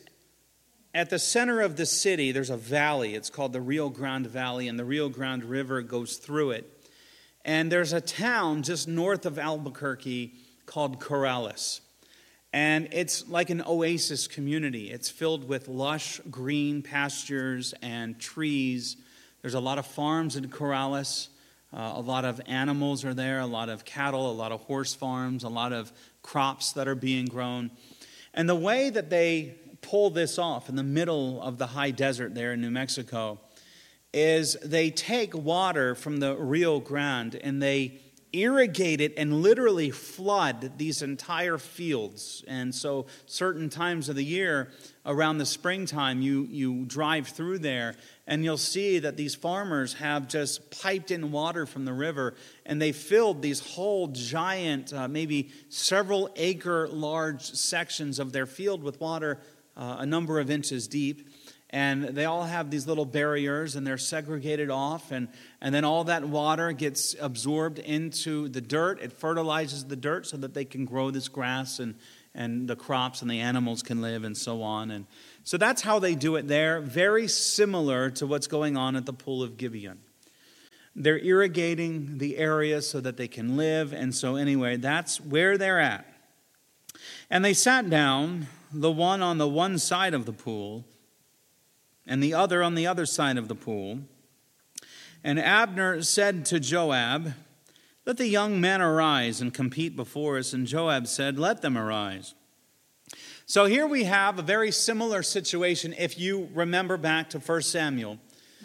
at the center of the city, there's a valley. It's called the Rio Grande Valley, and the Rio Grande River goes through it. And there's a town just north of Albuquerque called Corrales. And it's like an oasis community. It's filled with lush green pastures and trees. There's a lot of farms in Corrales. A lot of animals are there, a lot of cattle, a lot of horse farms, a lot of crops that are being grown. And the way that they pull this off in the middle of the high desert there in New Mexico is they take water from the Rio Grande and they irrigate it and literally flood these entire fields. And so certain times of the year, around the springtime, you drive through there and you'll see that these farmers have just piped in water from the river, and they filled these whole giant, maybe several acre large sections of their field with water a number of inches deep. And they all have these little barriers, and they're segregated off, and then all that water gets absorbed into the dirt. It fertilizes the dirt so that they can grow this grass, and the crops and the animals can live, and so on. And so that's how they do it there, very similar to what's going on at the Pool of Gibeon. They're irrigating the area so that they can live, and so anyway, that's where they're at. And they sat down, the one on the one side of the pool, and the other on the other side of the pool. And Abner said to Joab, "Let the young men arise and compete before us." And Joab said, "Let them arise." So here we have a very similar situation, if you remember back to 1 Samuel,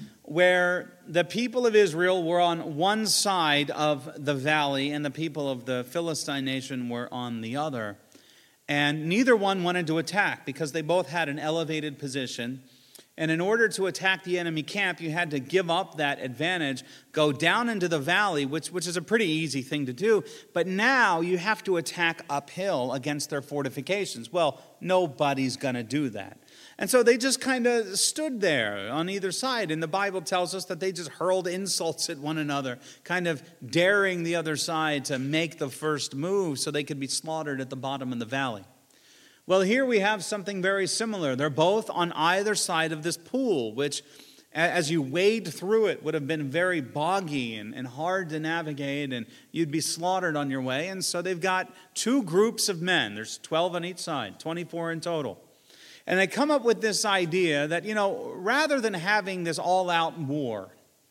where the people of Israel were on one side of the valley and the people of the Philistine nation were on the other. And neither one wanted to attack because they both had an elevated position. And in order to attack the enemy camp, you had to give up that advantage, go down into the valley, which is a pretty easy thing to do. But now you have to attack uphill against their fortifications. Well, nobody's going to do that. And so they just kind of stood there on either side. And the Bible tells us that they just hurled insults at one another, kind of daring the other side to make the first move so they could be slaughtered at the bottom of the valley. Well, here we have something very similar. They're both on either side of this pool, which, as you wade through it, would have been very boggy and hard to navigate, and you'd be slaughtered on your way. And so they've got two groups of men. There's 12 on each side, 24 in total. And they come up with this idea that, rather than having this all-out war,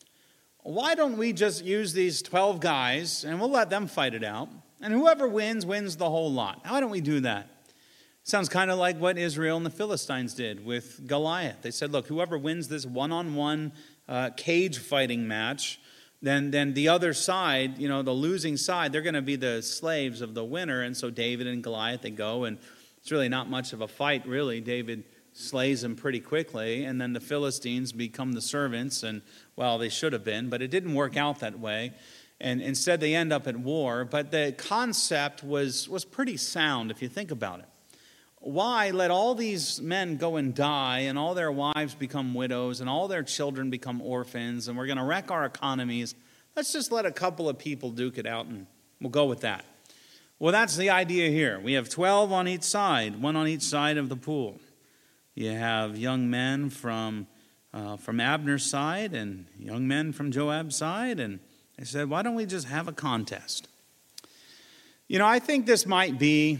why don't we just use these 12 guys, and we'll let them fight it out, and whoever wins, wins the whole lot. Why don't we do that? Sounds kind of like what Israel and the Philistines did with Goliath. They said, look, whoever wins this one-on-one cage fighting match, then the other side, the losing side, they're going to be the slaves of the winner. And so David and Goliath, they go, and it's really not much of a fight, really. David slays him pretty quickly, and then the Philistines become the servants, and, well, they should have been, but it didn't work out that way. And instead they end up at war. But the concept was pretty sound if you think about it. Why let all these men go and die, and all their wives become widows, and all their children become orphans, and we're going to wreck our economies? Let's just let a couple of people duke it out, and we'll go with that. Well, that's the idea here. We have 12 on each side, one on each side of the pool. You have young men from Abner's side and young men from Joab's side, and they said, why don't we just have a contest? I think this might be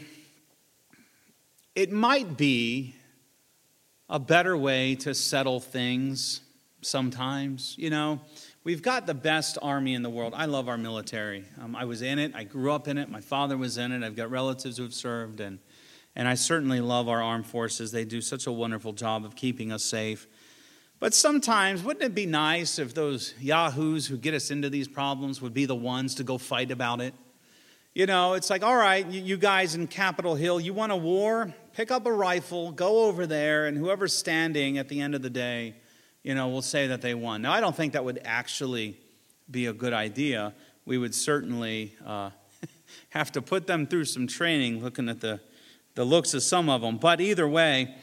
a better way to settle things sometimes. We've got the best army in the world. I love our military. I was in it. I grew up in it. My father was in it. I've got relatives who have served, and I certainly love our armed forces. They do such a wonderful job of keeping us safe. But sometimes, wouldn't it be nice if those yahoos who get us into these problems would be the ones to go fight about it? It's like, all right, you guys in Capitol Hill, you want a war? Pick up a rifle, go over there, and whoever's standing at the end of the day, will say that they won. Now, I don't think that would actually be a good idea. We would certainly have to put them through some training, looking at the looks of some of them. But either way,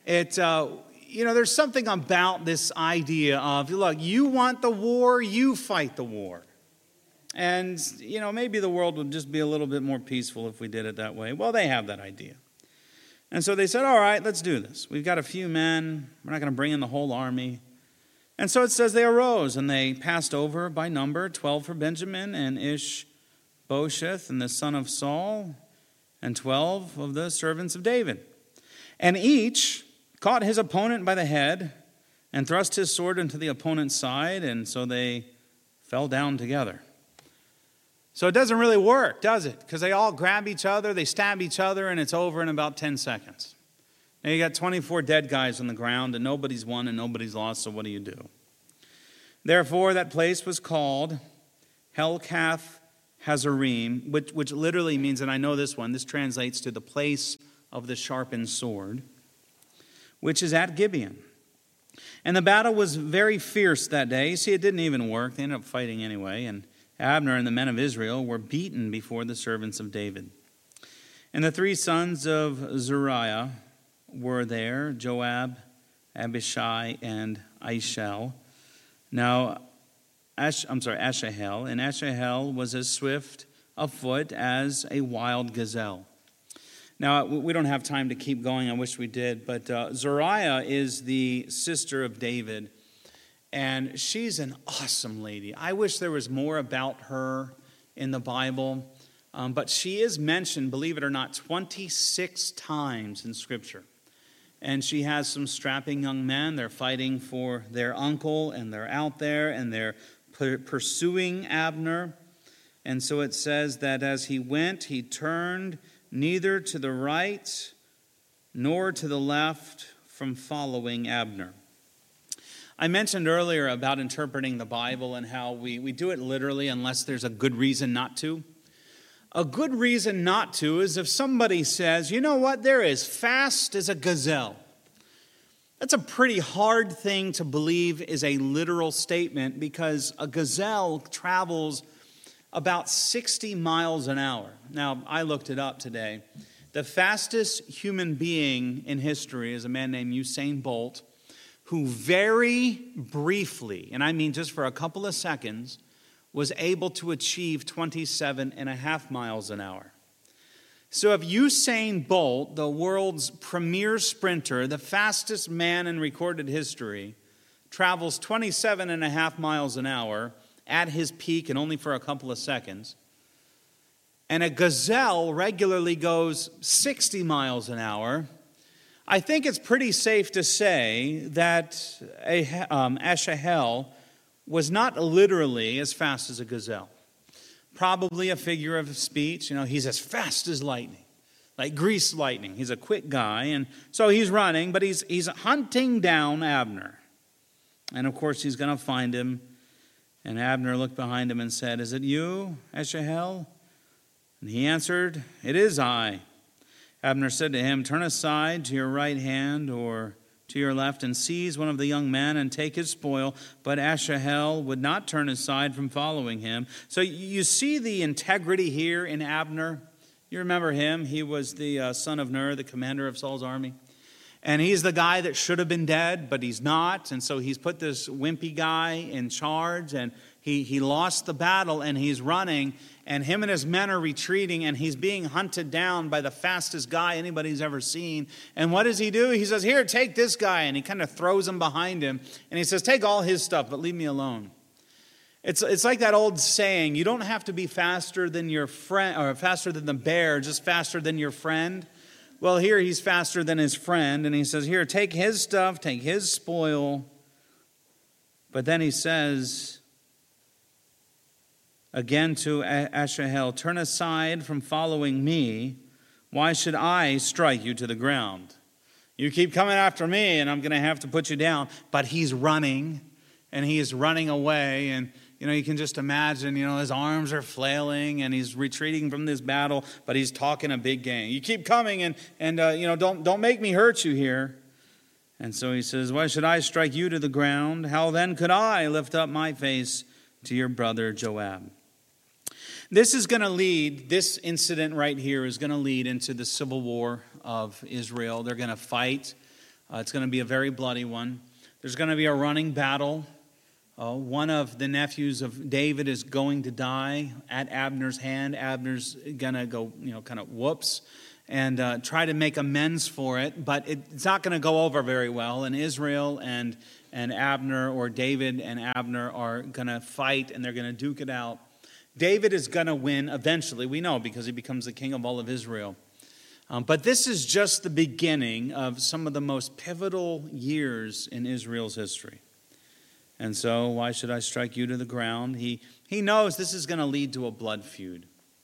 there's something about this idea of, look, you want the war, you fight the war. And, maybe the world would just be a little bit more peaceful if we did it that way. Well, they have that idea. And so they said, all right, let's do this. We've got a few men. We're not going to bring in the whole army. And so it says they arose, and they passed over by number, 12 for Benjamin, and Ishbosheth, and the son of Saul, and 12 of the servants of David. And each caught his opponent by the head, and thrust his sword into the opponent's side, and so they fell down together. So it doesn't really work, does it? Because they all grab each other, they stab each other, and it's over in about 10 seconds. Now you got 24 dead guys on the ground, and nobody's won and nobody's lost, so what do you do? Therefore, that place was called Helkath Hazarim, which literally means, and I know this one, this translates to the place of the sharpened sword, which is at Gibeon. And the battle was very fierce that day. You see, it didn't even work. They ended up fighting anyway, and Abner and the men of Israel were beaten before the servants of David. And the three sons of Zeruiah were there, Joab, Abishai, and Ashahel. Now, Ashahel. And Ashahel was as swift of foot as a wild gazelle. Now, we don't have time to keep going. I wish we did. But Zeruiah is the sister of David. And she's an awesome lady. I wish there was more about her in the Bible. But she is mentioned, believe it or not, 26 times in Scripture. And she has some strapping young men. They're fighting for their uncle, and they're out there, and they're pursuing Abner. And so it says that as he went, he turned neither to the right nor to the left from following Abner. I mentioned earlier about interpreting the Bible and how we do it literally unless there's a good reason not to. A good reason not to is if somebody says, you know what, they're as fast as a gazelle. That's a pretty hard thing to believe is a literal statement because a gazelle travels about 60 miles an hour. Now, I looked it up today. The fastest human being in history is a man named Usain Bolt, who very briefly, and I mean just for a couple of seconds, was able to achieve 27.5 miles an hour. So if Usain Bolt, the world's premier sprinter, the fastest man in recorded history, travels 27.5 miles an hour at his peak and only for a couple of seconds, and a gazelle regularly goes 60 miles an hour, I think it's pretty safe to say that Ashahel was not literally as fast as a gazelle. Probably a figure of speech. He's as fast as lightning, like greased lightning. He's a quick guy, and so he's running, but he's hunting down Abner. And of course, he's going to find him. And Abner looked behind him and said, "Is it you, Ashahel?" And he answered, "It is I." Abner said to him, "Turn aside to your right hand or to your left and seize one of the young men and take his spoil." But Ashahel would not turn aside from following him. So you see the integrity here in Abner. You remember him. He was the son of Ner, the commander of Saul's army. And he's the guy that should have been dead, but he's not. And so he's put this wimpy guy in charge, and he lost the battle, and he's running. And him and his men are retreating, and he's being hunted down by the fastest guy anybody's ever seen. And what does he do? He says, "Here, take this guy." And he kind of throws him behind him. And he says, "Take all his stuff, but leave me alone." It's like that old saying, you don't have to be faster than your friend, or faster than the bear, just faster than your friend. Well, here he's faster than his friend. And he says, "Here, take his stuff, take his spoil." But then he says again to Ashahel, "Turn aside from following me. Why should I strike you to the ground? You keep coming after me, and I'm going to have to put you down." But he's running, and he is running away, and you can just imagine, his arms are flailing and he's retreating from this battle, but he's talking a big game. You keep coming and don't make me hurt you here. And so he says, why should I strike you to the ground? How then could I lift up my face to your brother Joab? This incident right here is going to lead into the civil war of Israel. They're going to fight. It's going to be a very bloody one. There's going to be a running battle. One of the nephews of David is going to die at Abner's hand. Abner's going to go, kind of whoops, and try to make amends for it. But it's not going to go over very well. And Israel and Abner, or David and Abner, are going to fight, and they're going to duke it out. David is going to win eventually, we know, because he becomes the king of all of Israel. But this is just the beginning of some of the most pivotal years in Israel's history. And so, why should I strike you to the ground? He knows this is going to lead to a blood feud.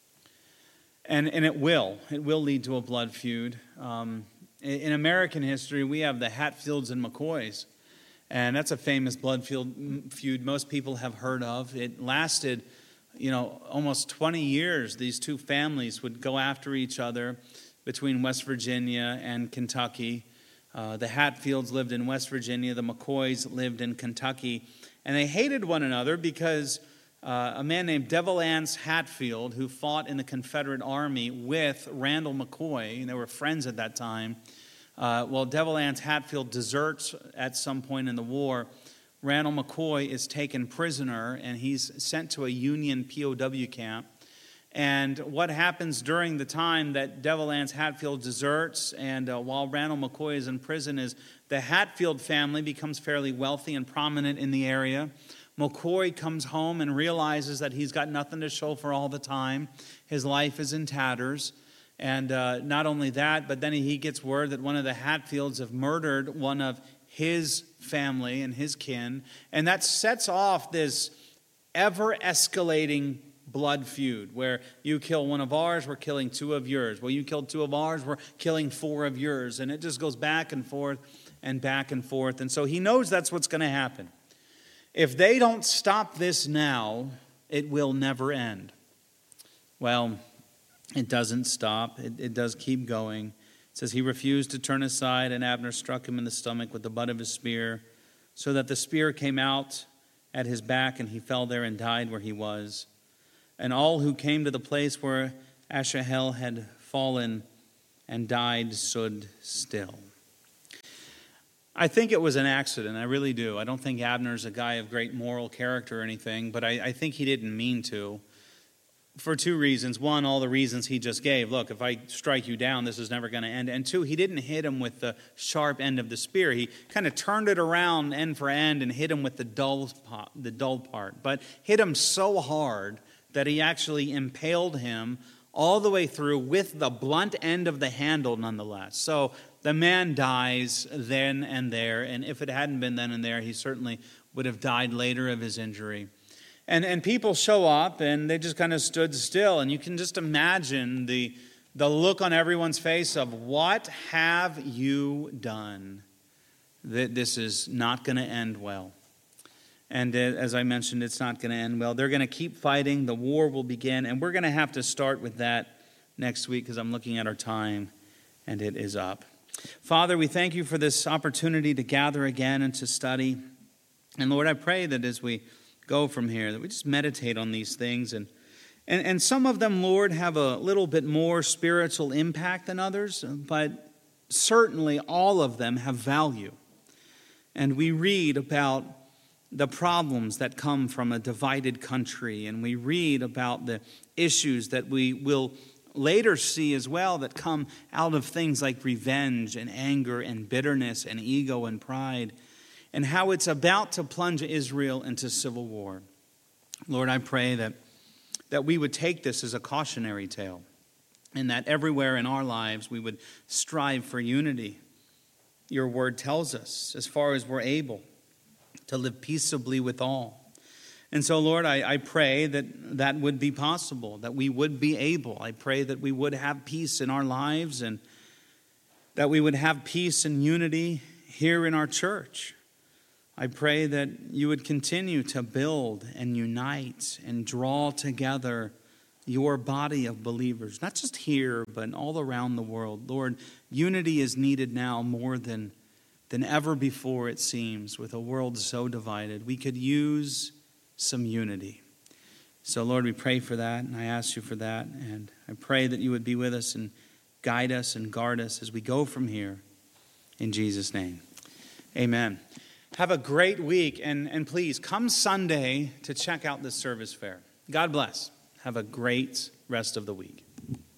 And it will. It will lead to a blood feud. In American history, we have the Hatfields and McCoys. And that's a famous blood feud most people have heard of. It lasted, almost 20 years. These two families would go after each other between West Virginia and Kentucky. The Hatfields lived in West Virginia. The McCoys lived in Kentucky. And they hated one another because a man named Devil Anse Hatfield, who fought in the Confederate Army with Randall McCoy, and they were friends at that time. Devil Anse Hatfield deserts at some point in the war. Randall McCoy is taken prisoner, and he's sent to a Union POW camp. And what happens during the time that Devil Anse Hatfield deserts, and while Randall McCoy is in prison, is the Hatfield family becomes fairly wealthy and prominent in the area. McCoy comes home and realizes that he's got nothing to show for all the time. His life is in tatters. And not only that, but then he gets word that one of the Hatfields have murdered one of his family and his kin. And that sets off this ever-escalating blood feud where you kill one of ours, we're killing two of yours. Well, you killed two of ours, we're killing four of yours. And it just goes back and forth and back and forth. And so he knows that's what's going to happen. If they don't stop this now, it will never end. Well, it doesn't stop. It does keep going. It says he refused to turn aside, and Abner struck him in the stomach with the butt of his spear, so that the spear came out at his back, and he fell there and died where he was. And all who came to the place where Asahel had fallen and died stood still. I think it was an accident. I really do. I don't think Abner's a guy of great moral character or anything, but I think he didn't mean to. For two reasons. One, all the reasons he just gave. Look, if I strike you down, this is never going to end. And two, he didn't hit him with the sharp end of the spear. He kind of turned it around end for end and hit him with the dull part. But hit him so hard that he actually impaled him all the way through with the blunt end of the handle nonetheless. So the man dies then and there. And if it hadn't been then and there, he certainly would have died later of his injury. And people show up, and they just kind of stood still. And you can just imagine the look on everyone's face of, what have you done? That this is not going to end well. And as I mentioned, it's not going to end well. They're going to keep fighting. The war will begin. And we're going to have to start with that next week because I'm looking at our time, and it is up. Father, we thank you for this opportunity to gather again and to study. And Lord, I pray that as we go from here, that we just meditate on these things. And some of them, Lord, have a little bit more spiritual impact than others, but certainly all of them have value. And we read about the problems that come from a divided country, and we read about the issues that we will later see as well that come out of things like revenge and anger and bitterness and ego and pride, and how it's about to plunge Israel into civil war. Lord, I pray that we would take this as a cautionary tale, and that everywhere in our lives we would strive for unity. Your word tells us, as far as we're able, to live peaceably with all. And so, Lord, I pray that would be possible, that we would be able. I pray that we would have peace in our lives, and that we would have peace and unity here in our church. I pray that you would continue to build and unite and draw together your body of believers, not just here, but all around the world. Lord, unity is needed now more than ever before, it seems, with a world so divided. We could use some unity. So, Lord, we pray for that, and I ask you for that. And I pray that you would be with us and guide us and guard us as we go from here. In Jesus' name, amen. Have a great week, and please come Sunday to check out this service fair. God bless. Have a great rest of the week.